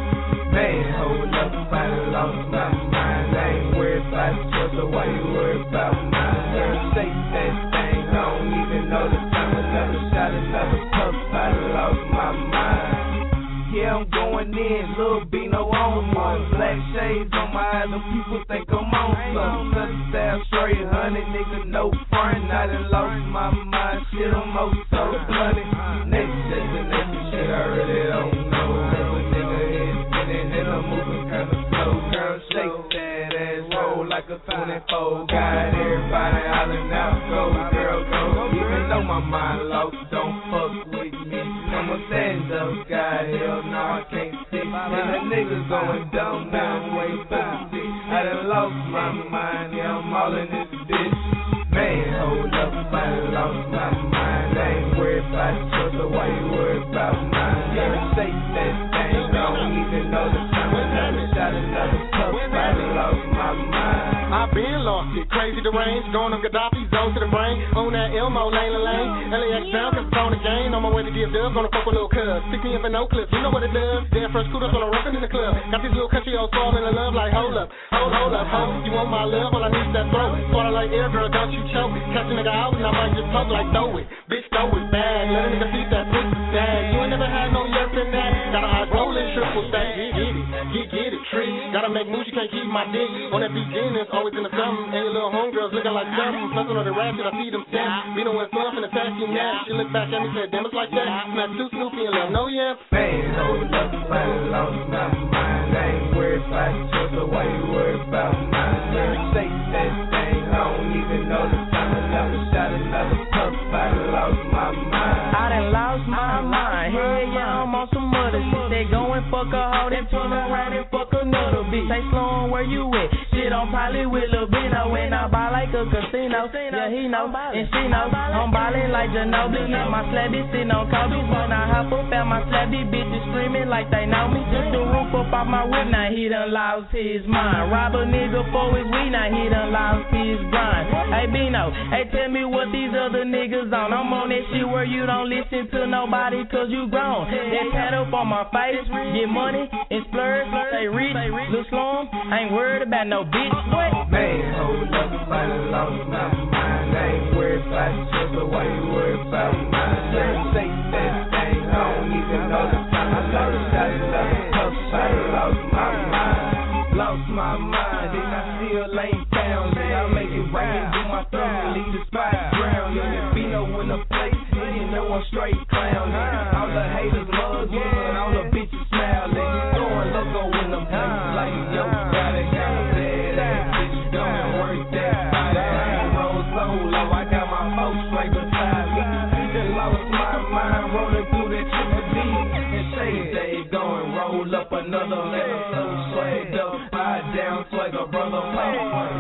Man, hold up, I lost my mind. I ain't worried about just the way you worried about mine. Girl, shake that thing, I don't even know the time. Another shot, another puff, I lost my mind. Yeah, I'm going in, Lil Bino on one. Black shades on my eyes, and people think I'm on some. Southern style straight, honey, nigga, no front. I done lost my mind, shit, I'm most so bloody. Next shit, the next shit, I really don't know. If a nigga is spinning and I'm moving kinda slow. Girl, shake that ass, roll like a twenty-four. Got everybody hollering out, go, girl, go. Even though my mind lost, don't fuck with me. I'm a stand-up guy, hell no, I can't see. And the niggas going dumb now, way back. I done lost my mind, yeah, I'm all in this bitch. Man, hold up, I done lost my mind. I ain't worried about yours, so why you worried about mine? Gotta shake that thing, I don't even know the time. Another shot, another puff, I done lost my mind.
I been lost it, crazy deranged, going on Gaddafi, zone to the brain, on that Elmo, lane to lane, L A X down, cause it's on the game, on my way to give dub, gonna fuck with little cuz, stick me up in no clip, you know what it does, damn fresh kudos on a rapping in the club, got these little country old falling in love like, hold up, hold, hold up, hold, you want my love, all I need is that throat, swallow like air, girl, don't you choke, catch a nigga out, and I might just poke like throw it, bitch, throw it bad, let a nigga see that pussy bad, you ain't never had no yerp in that, got a eyes rolling, triple stack, get, get it, get, get it, tree, gotta make moves, you can't keep my dick, on that beginning, always in the something, and your little homegirls looking like something, fucking on the rap, and I see them stamp, we know what's fun, and attack you now, she look back at me, said, damn, it's like that, smack two Snoopy and love, no, yeah,
man, hold up, I lost my mind, I ain't worried about yours, so why you worried about mine, girl, shake that thing, I don't even know the time, another shot, another puff, I lost my mind, I done lost my mind, hell yeah, I'm on some other shit, they go and fuck a hoe, then turn around and fuck another bitch, they slow on where you at, shit on Polly with Lil Bino, when I buy like a casino, yeah he know, and she know, I'm ballin' like Ginobili, and my slabby sitting on Kobe's, when I hop up at my slabby bitches screaming like they know me, took the roof up off my whip, now he done lost his mind, rob a nigga for his weed, now he done lost his grind, hey Bino, hey tell me what these other niggas on, I'm on that shit where you don't listen to nobody cause you grown, that pat up on my face, get money, and splurge, stay rich, look slow, I ain't worried about no bitch, what? Man, hold up, I lost my mind, I ain't worried about you, so why you worried about mine? Girl, shake that thing, I don't even know the time, I lost shot, another puff, I lost my mind, lost my mind, and I still ain't found it, I make it rain, do my thumb, leave the spot drown, yeah, there be no in the place, you know I'm straight clown, yeah. All the haters love me, but all the bitches smile, nigga, going loco in them places, like yo, got it, got a bad ass bitch, come and work that body, I ain't roll solo, I got my folks right beside me, just lost my mind, rolling through that triple D, and shade day going, roll up another letter, so swagged up, buy down, swag a brother, pop,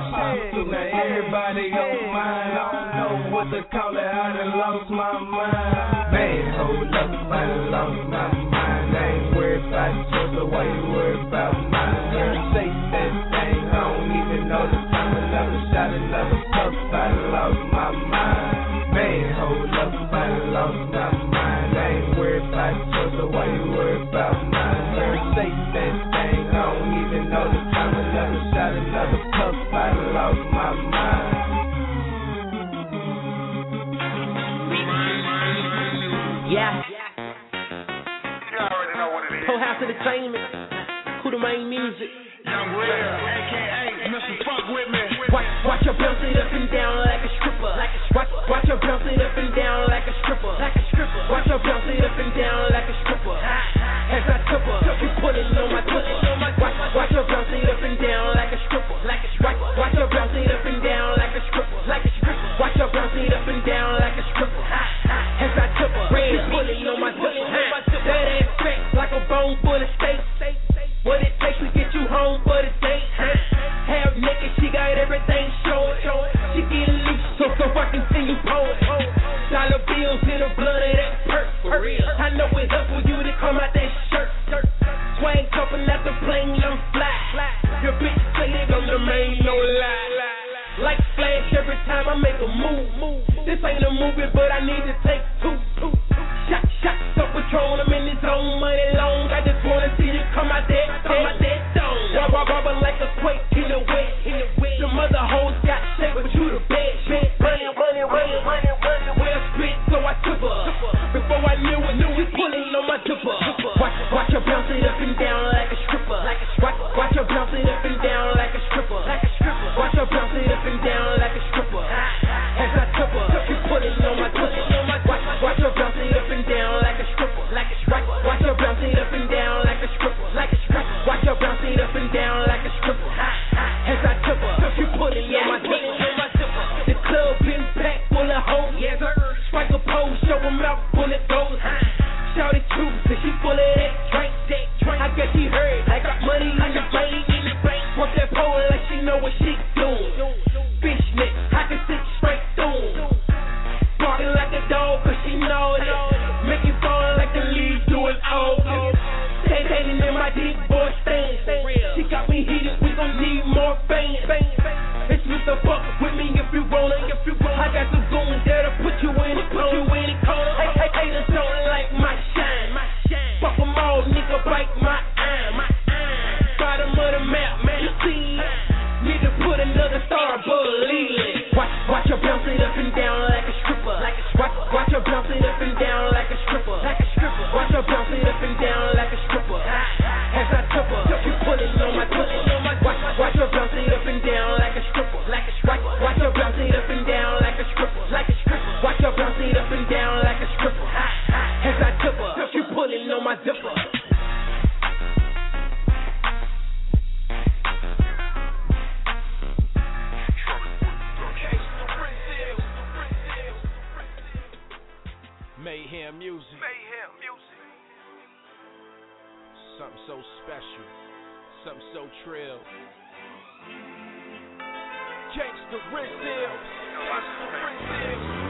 so now everybody on mine, I don't know what to call it, I done lost my mind, man, hold up, I done lost my mind, I ain't worried about yours, so why you worried about mine, girl, shake that thing, I don't even know the time, another shot, another puff, I done lost my mind, man, hold up, I done lost my mind, I ain't worried about yours, so why you worried about mine, girl, shake that thing, I don't even know the time, another shot, another puff, I done lost my mind.
Yeah. Whole House Entertainment. Who the main music?
Young Real, A K A Mister Fuck with me.
Watch, watch your bounce it up and down like a stripper. Like a, watch, watch your bounce it up and down like a stripper. Like a stripper. Watch your bounce it up and down like a stripper. As I tripper, you pulling on my tipper. Watch, watch your bounce it up and down like a stripper. Like a stripper. Watch your bounce it up and down like a stripper. Like a stripper. Watch your bounce it up and down like a stripper. As I tripper, you pulling on my tipper. That ass crack like a bone full of steak. What it takes to get you home for the date, huh? Half naked, she got everything showing. She get loose, so, so I can see you pose. Dollar bills in the blood of that perk. I know it's up for you to come out that shirt. Swag thing done fly. Your bitch say it on the main, no lie. Like flash every time I make a move. This ain't a movie, but I need to take two. Shot, shot, so patrol, I'm in his own money long. I just wanna see you come out there, come out there, down. Rub, rub, rubber like a quake in the wet, in the wet. The mother hoes got shake, but you the best, best. Running, running, running, running, running. Well spit, so I took her. Before I knew it, knew it, pulling on my dipper. Watch, watch her bounce it up and down like a stripper. Like a watch, watch her bounce it up and down like a stripper. Like a stripper. Watch her bounce it up and down like a stripper. As I took her, she pulling on my dipper. Watch, watch her bounce it up and down like a stripper. Like a stripper. Watch her bounce it up and down like a stripper. Like a stripper. Watch her bounce it up and down like a stripper. As I took her, she pulling on my dipper. The club been packed full of hoes. Yes, sir. Strike a pose, show 'em out, pull it goes. Shout it too, so she full of that drink, that drink. I guess she heard, I got money in the bank, in the bank. Work that pole like she know what she doing. Fishnet, I can sit straight through. Barking like a dog, cause she know it. Make it fall like the leaves do it all. Stay dating in my deep boy stand. She got me heated, we gon' need more fans. It's Mister Fuck with me if you wanna, if you wanna. I got some goons that'll put you in the corner, put you in the corner. Hey, hey, haters don't like my shine, my shine. Fuck 'em all, nigga, bite my eye, my eye. Bottom of the map, man, you see. Need to put another star, believe it. Watch, watch her bounce it up and down like a stripper. Like a watch, watch her bounce it up and down like a stripper. Like a stripper. Watch her bounce it up and down like a stripper. As I took her, she put it on my tip. Watch, watch her bounce it up and down like a stripper. Like a watch, watch her bounce it up and down like a stripper. Like a stripper. Watch her bounce it up and down like a stripper. As I took her, she put it on my zipper.
Mayhem music. Mayhem music. Something so special. Something so trill. Gangsta Rizzo. Gangsta Rizzo.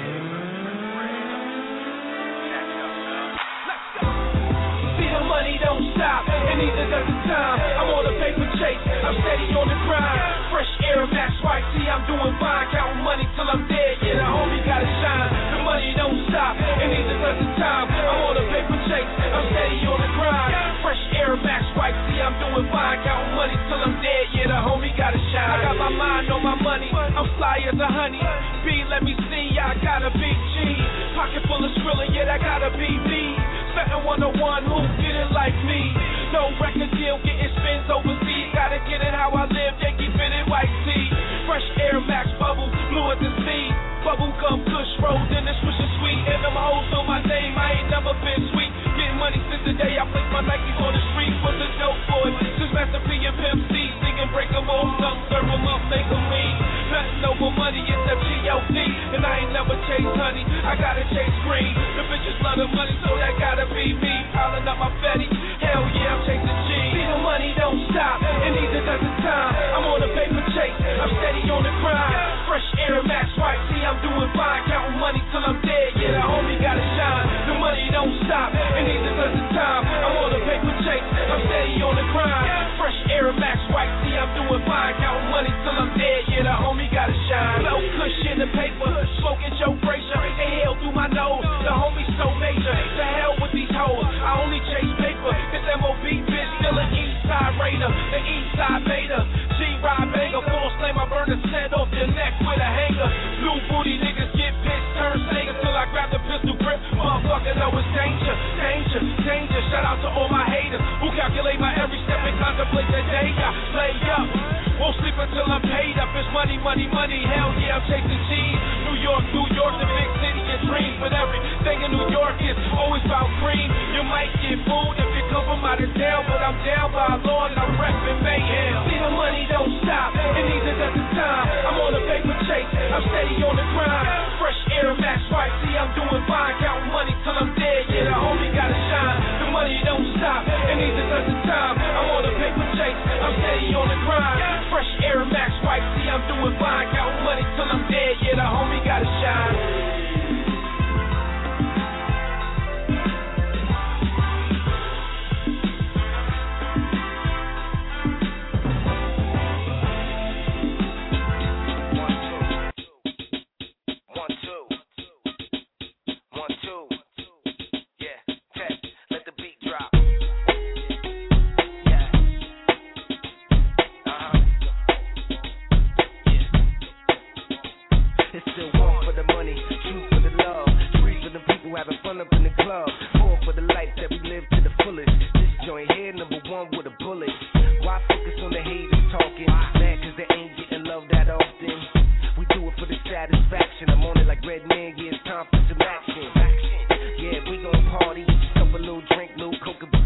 See the money don't stop, and neither does the time. I'm on a paper chase, I'm steady on the grind. Fresh air, Max White, see I'm doing fine. Counting money till I'm dead, yeah, the homie gotta shine. The money don't stop, and neither does the time. I'm on a paper chase, I'm steady on the grind. Fresh air, Max White, see I'm doing fine. Counting money till I'm dead, yeah, the homie gotta shine. I got my mind on my money, I'm fly as a honey. B, let me see, I got a big G. Pocket full of Skrilla, yeah, that gotta be me. Betting one oh one, who get it like me? No record deal, getting spins overseas. Gotta get it how I live, yeah, keep it in white tee. Fresh air, Max bubble, blue at the sea. Bubble gum, kush, rolled in the swish and sweet. And them hoes on my name, I ain't never been sweet. Getting money since the day I placed my Nikes on the street. Was a dope boy, since Master P and Pimp C. Singing, break 'em all, some serve 'em up, make 'em lean. Nothing over money except G O D. And I ain't never chased honey, I gotta chase green. The bitches love the money, so that gotta be me. Piling up my Fetty, hell yeah, I'm chasing G. See the money don't stop, and neither does the time. I'm on a paper chase, I'm steady on the grind. Fresh air, Max White, see I'm doing fine. Counting money till I'm dead, yeah, the homie gotta shine. The money don't stop, and neither does the time. I'm on a paper chase, I'm steady on the grind. Fresh air, Max White, see I'm doing fine. Counting money till I'm dead, yeah, the homie gotta shine. No cush in the paper, smoking Joe Frazier. Inhale through my nose, the homie's so major. To hell with these hoes, I only chase paper. This M O B bitch still an East Side Raider, the East Side Vader. G-Ride banger, full slam, I burn the set off your neck with a hanger. Blue booty niggas get pissed, turn Sega till I grab the pistol grip. Motherfucker know it's danger, danger, danger. Shout out to all my haters who calculate my every step and contemplate the day I play up. Won't sleep until I'm paid up. It's money, money, money. Hell yeah, I'm chasing cheese. New York, New York, the big city of dreams. But everything in New York is always about green. You might get fooled if you come from out of town, but I'm down by law and I'm repping mayhem. See the money don't stop, and neither does the time. I'm on a paper chase, I'm steady on the grind. Fresh air, Max White, see I'm doing fine. Counting money till I'm dead, yeah, the homie gotta shine. The money don't stop, and neither does the time. I'm on a paper chase, I'm steady on the grind. Fresh air, Max White, see I'm doing fine. Counting money till I'm dead, yeah, the homie gotta shine.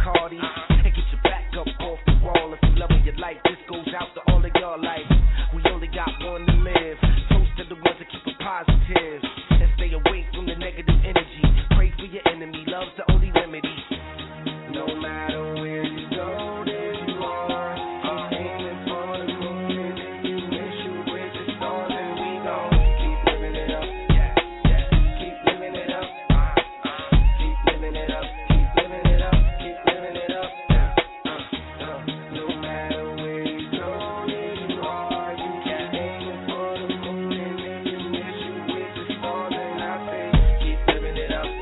Bacardi. And get your back up off the wall. If you love your life, this goes out to all of your life. We only got one to live. Toast to the ones that keep it positive. And stay away from the negative energy. Pray for your enemy. Love's the only remedy. No matter where you go, there you are. I'm aiming for the moon, and if you wish you with the stars, and we gon' keep living it up. Yeah, yeah. Keep living it up. Uh, uh. Keep living it up. Keep living it up. Keep living it up. Uh, uh, uh. No matter where you go, there you are. You can aiming for the moon, and if you wish you with the stars, and I say keep living it up.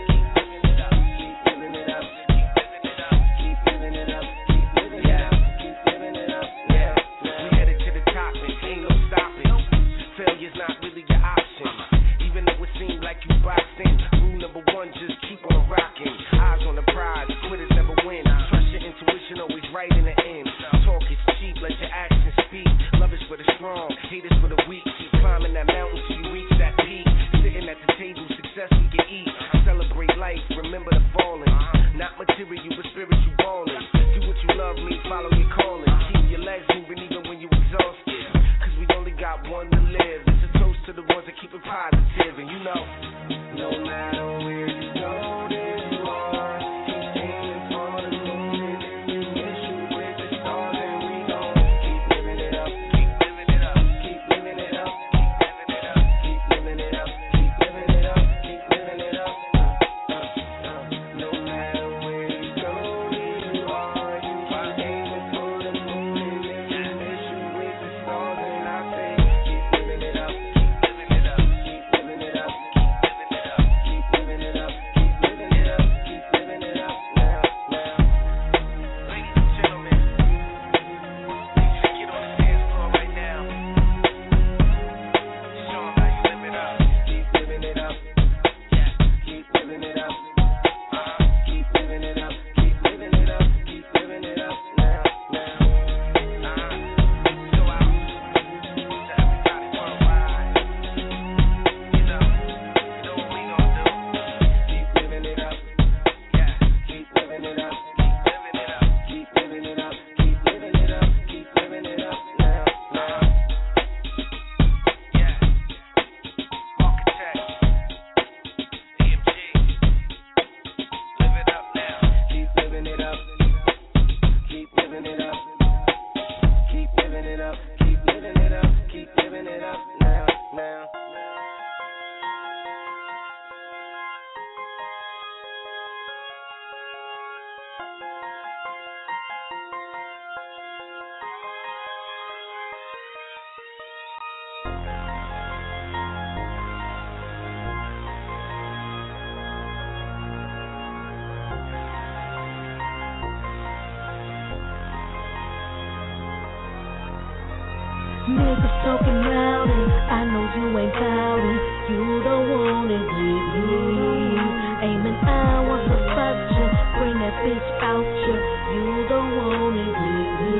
Keep living it up. Keep living it up. Keep living it up. Keep living it up. Yeah, we headed to the top and ain't no stopping. Failure's not really your option, even though it seems like you boxing. Rule number one, just keep on rocking. Eyes on the prize, quitters never win. Trust your intuition, always right in the end. Talk is cheap, let your actions speak. Love is for the strong, hate is for the weak. Keep climbing that mountain till you reach that peak. Sitting at the table, success we can eat. Celebrate life, remember the falling. Not material, but spiritual balling. Do what you love, me, follow your calling. Keep your legs moving even when you're exhausted. Cause we only got one to live. It's a toast to the ones that keep it positive. And you know, no matter where you go, there you are. Keep aiming for the moon, and if you wish you with the stars, and we gon' keep living it up. Keep living it up. Keep living it up. Keep living it up. Keep living it up. Keep living it up. Uh, uh, uh. No matter where you go, there you are. You keep aiming for the moon, and if you wish you with the stars, and I say keep living it up. Keep living it up. Keep living it up. Keep living it up. Keep living it up. Keep living it up. Keep living it up. Now, now. Ladies and gentlemen, please get on the dance floor right now. Show 'em how you live it up. Keep living it up. Yeah. Keep living it up. Uh-huh. Keep living it up. Keep living it up. Keep living it up. Now, now. Uh-huh. Go out to everybody worldwide. You know, you know what we gon' do. Keep living it up. Yeah. Keep living it up. Keep living it up. Keep living it up. Keep living it up. Keep living it up. Now, now. Yeah. Architect. E M G. Live it up now. Keep living it up. Keep living it up. Keep living it up. Keep living it up. Keep living it up. Now, now.
Niggas talking rowdy, I know you ain't pouting. You don't want it with me. Aiming I want to fuck you, bring that bitch out you. You don't want it with me.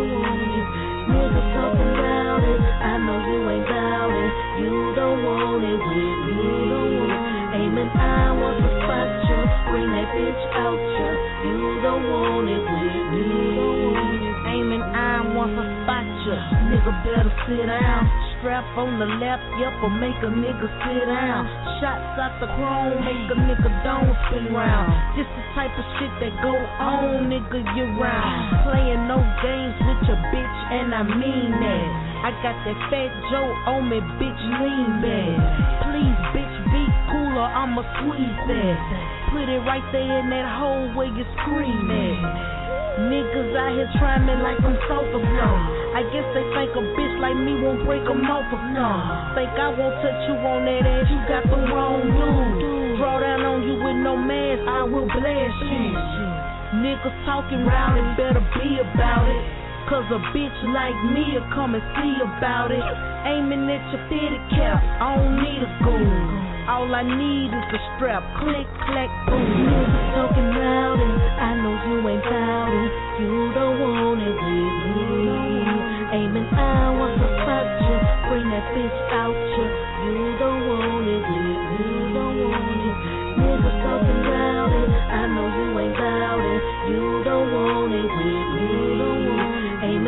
Niggas talking rowdy, I know you ain't pouting. You don't want it with me. Aiming I want to fuck you, bring that bitch out you. You don't want it with me. Aiming I want to fuck you. Nigga better sit down. Strap on the lap, yep, or make a nigga sit down. Shots out the chrome, make a nigga don't spin round. This the type of shit that go on, nigga, year round. Playing no games with your bitch, and I mean that. I got that Fat Joe on me, bitch, lean back. Please, bitch, be cooler, I'ma squeeze that. Put it right there in that hole where you scream at. Niggas out here trying me like I'm sofa flow. I guess they think a bitch like me won't break them off of no. Think I won't touch you on that ass, you got the wrong dude. Draw down on you with no mask, I will blast you. Niggas talking round and better be about it. Cause a bitch like me will come and see about it. Aiming at your fitted cap, I don't need a goon. All I need is a strap, click, clack, boom. Niggas talking rowdy, I know you ain't pouting. You don't want it with me. Aiming I want to fuck you, bring that bitch out you. You don't want it with me. Niggas talking rowdy, I know you ain't pouting. You don't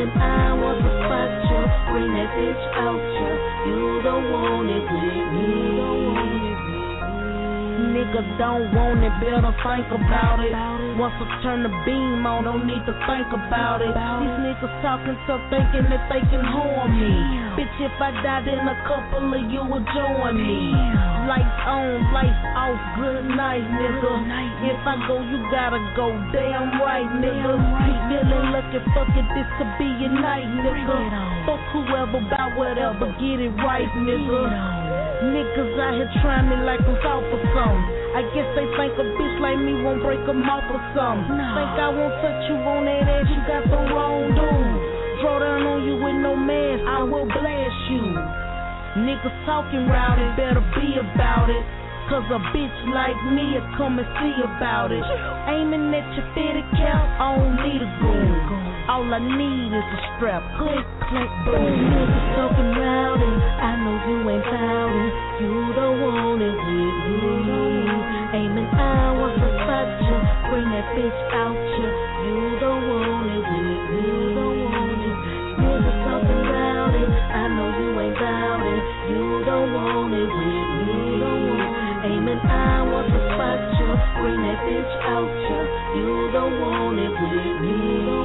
Aiming, I want to fuck you, bring that bitch out you. You don't want it with me. Nigga don't want it, better think about it. Once I turn the beam on, don't need to think about it. These niggas talking so thinking that they can harm me. Bitch, if I die, then a couple of you will join me. Lights on, lights off, good night, nigga. If I go, you gotta go, damn right, nigga. Keep feeling lucky, fuck it, this could be your night, nigga. Fuck whoever, bout whatever, get it right, nigga. Niggas out here trying me like I'm out for something. I guess they think a bitch like me won't break them off or something. No. Think I won't touch you on that ass, you got the wrong dude. Throw down on you with no mask, I will blast you. Niggas talking rowdy, better be about it. Cause a bitch like me will come and see about it. Aiming at your fitted cap, I don't need a goon. All I need is a strap, click, click, boom. Niggas talking rowdy, I know you ain't bout it. You don't want it with me. Aiming, I want to fuck you, bring that bitch out you. You don't want it with me. Niggas talking rowdy, I know you ain't bout it. You don't want it with me. Aiming, I want to fuck you, bring that bitch out you. You don't want it with me.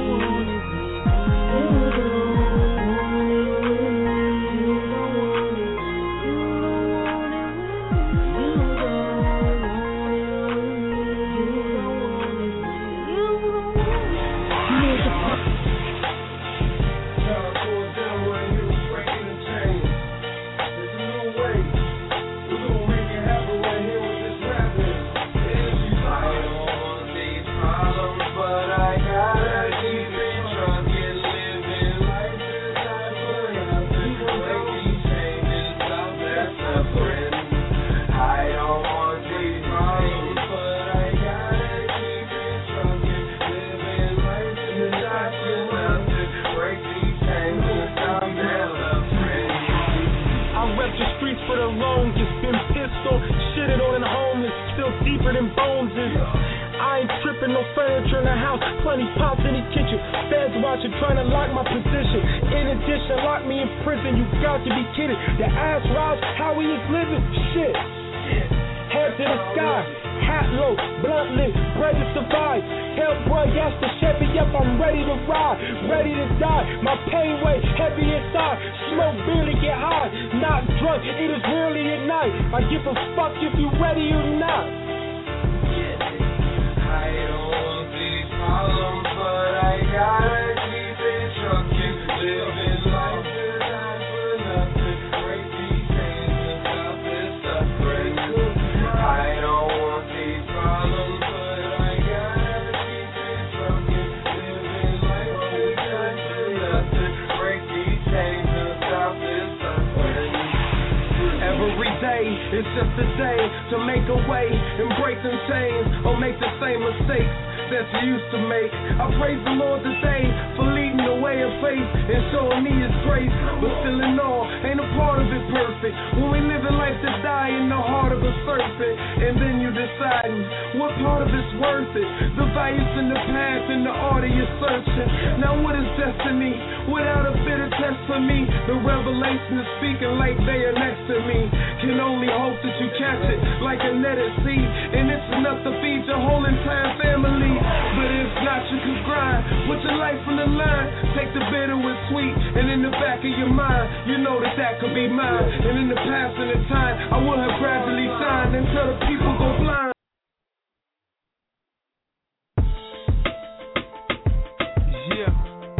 You don't want it with me. You don't want it. You don't want it with me. You don't want it with me. You don't want it with me. You don't want it. Nigga, fuck.
Now going down when you breaking the chain. There's a new way. We're gonna make it happen right here with this rapping. I don't want these problems, but I gotta keep it trucking, living life as I put up. Make these changes, stop that suffering. I don't want these problems, but I gotta keep it trucking, living life as I put up. Break these changes, stop that suffering.
I rep the streets for the longest, been pistol, shitted on and homeless, still deeper than bones is. I ain't tripping, no furniture in the house, plenty pots in the kitchen. Feds watching, trying to lock my position. In addition, lock me in prison, you got to be kidding. The ass rise, how we is living, shit. Head to the sky, hat low, blunt lit, ready to survive. Hell, boy, yes, the Chevy up, I'm ready to ride, ready to die. My pain weight heavy inside, smoke barely get high. Not drunk, it is really at night. I give a fuck if you ready or not.
I don't want these problems, but I gotta keep it trucking, living life as I put nothing. Break these chains and stop this suffering. I don't want these problems, but I gotta keep it trucking, living life as I put nothing. Break these chains and stop this suffering.
Every day is just a day to make a way and break them chains or make the same mistakes that you used to make. I praise the Lord today for leading the way of faith and showing me His grace. But still in all, ain't a part of it perfect. When we living life to die in the heart of a serpent, and then you deciding what part of it's worth it. The values in the past and the art of your searching. Now what is destiny? Without a bitter test for me, the revelation is speaking like they are next to me. Can only hope that you catch it like a netted seed, and it's enough to feed your whole entire family. But if not, you can grind, put your life on the line, take the bitter with sweet, and in the back of your mind, you know that that could be mine. And in the past and the time, I will have gradually shined until the people go blind. Yeah,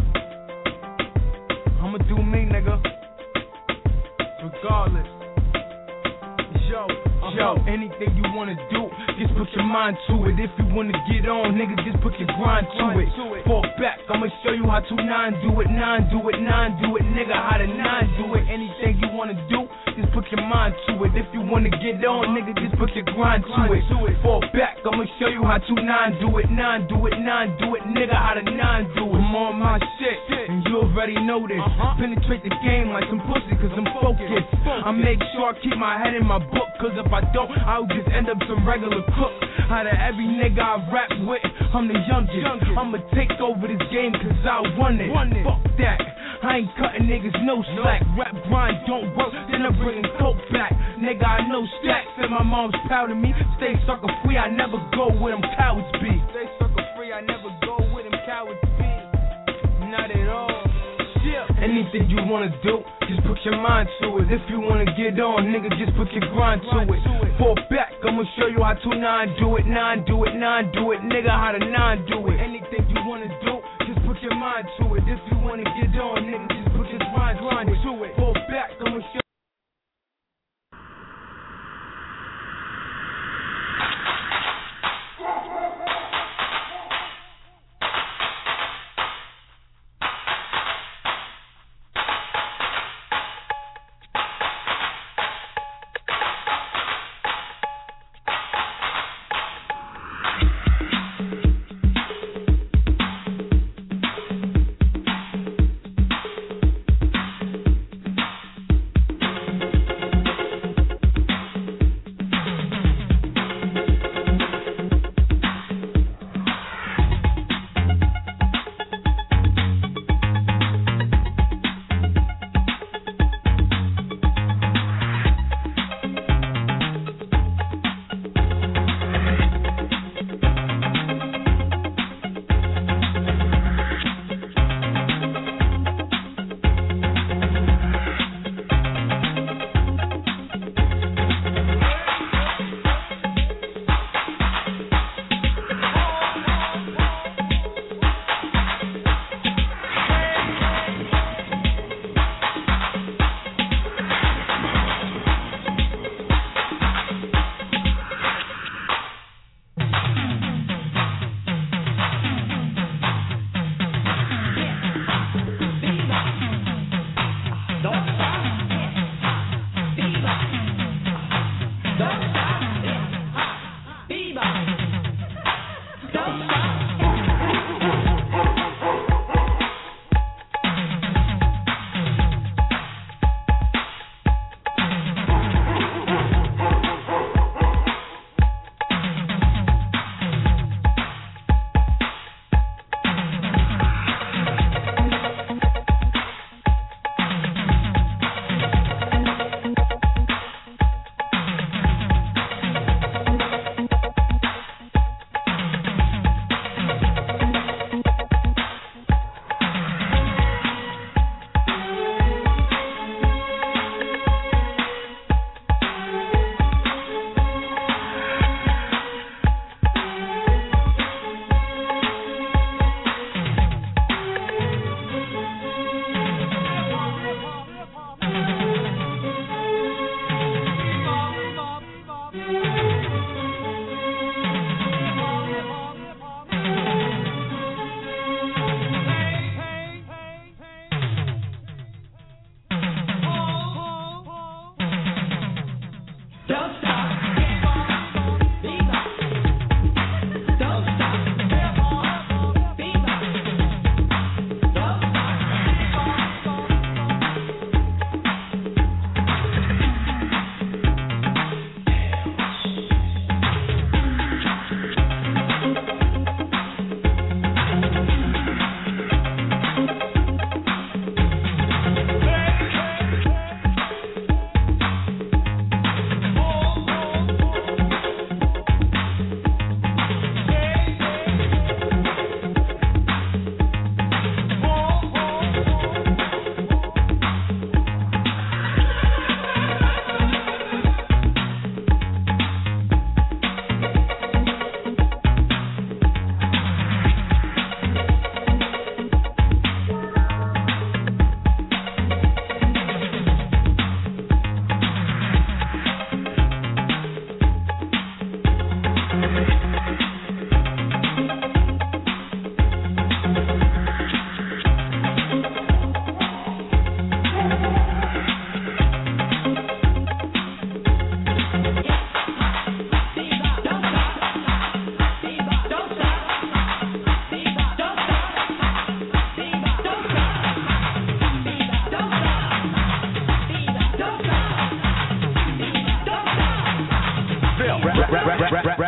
I'ma do me, nigga, regardless. Yo, uh-huh. Yo, anything you wanna do, just put your mind to it. If you wanna get on, nigga, just put your grind to it. Fall back, I'ma show you how to nine do it, nine do it, nine do it, nigga, how to nine do it. Anything you wanna do, just put your mind to it. If you wanna get on, nigga, just put your grind to it. Fall back, I'ma show you how to nine do it, nine do it, nine do it, nigga, how to nine do it. I'm on my shit, and you'll
already know this. Penetrate the game like some pussy, cause I'm focused. I make sure I keep my head in my book, cause if I don't, I'll just end up some regular crook. Out of every nigga I rap with, I'm the youngest. I'ma take over this game cause I won it. Fuck that. I ain't cutting niggas no slack. Rap grind don't work, then I'm bringing coke back. Nigga, I know stacks and my mom's proud of me. Stay sucker free, I never go where them cowards be. Stay sucker free, I never go where them cowards be. Not at all. Anything you wanna do, just put your mind to it. If you wanna get on, nigga, just put your grind to it. Fall back, I'ma show you how to nine do it, nine do it, nine do it, nigga, how to nine do it. Anything you wanna do, just put your mind to it. If you wanna get on, nigga, just put your grind to it. Fall back, I'ma show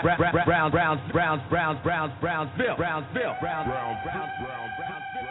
Brown, Brown, Brown, Brown, Brown, Brown, Brownsville, Brownsville, Brown, Brown, Brown, Brown, Brownsville.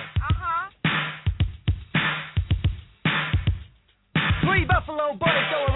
Three Buffalo boys go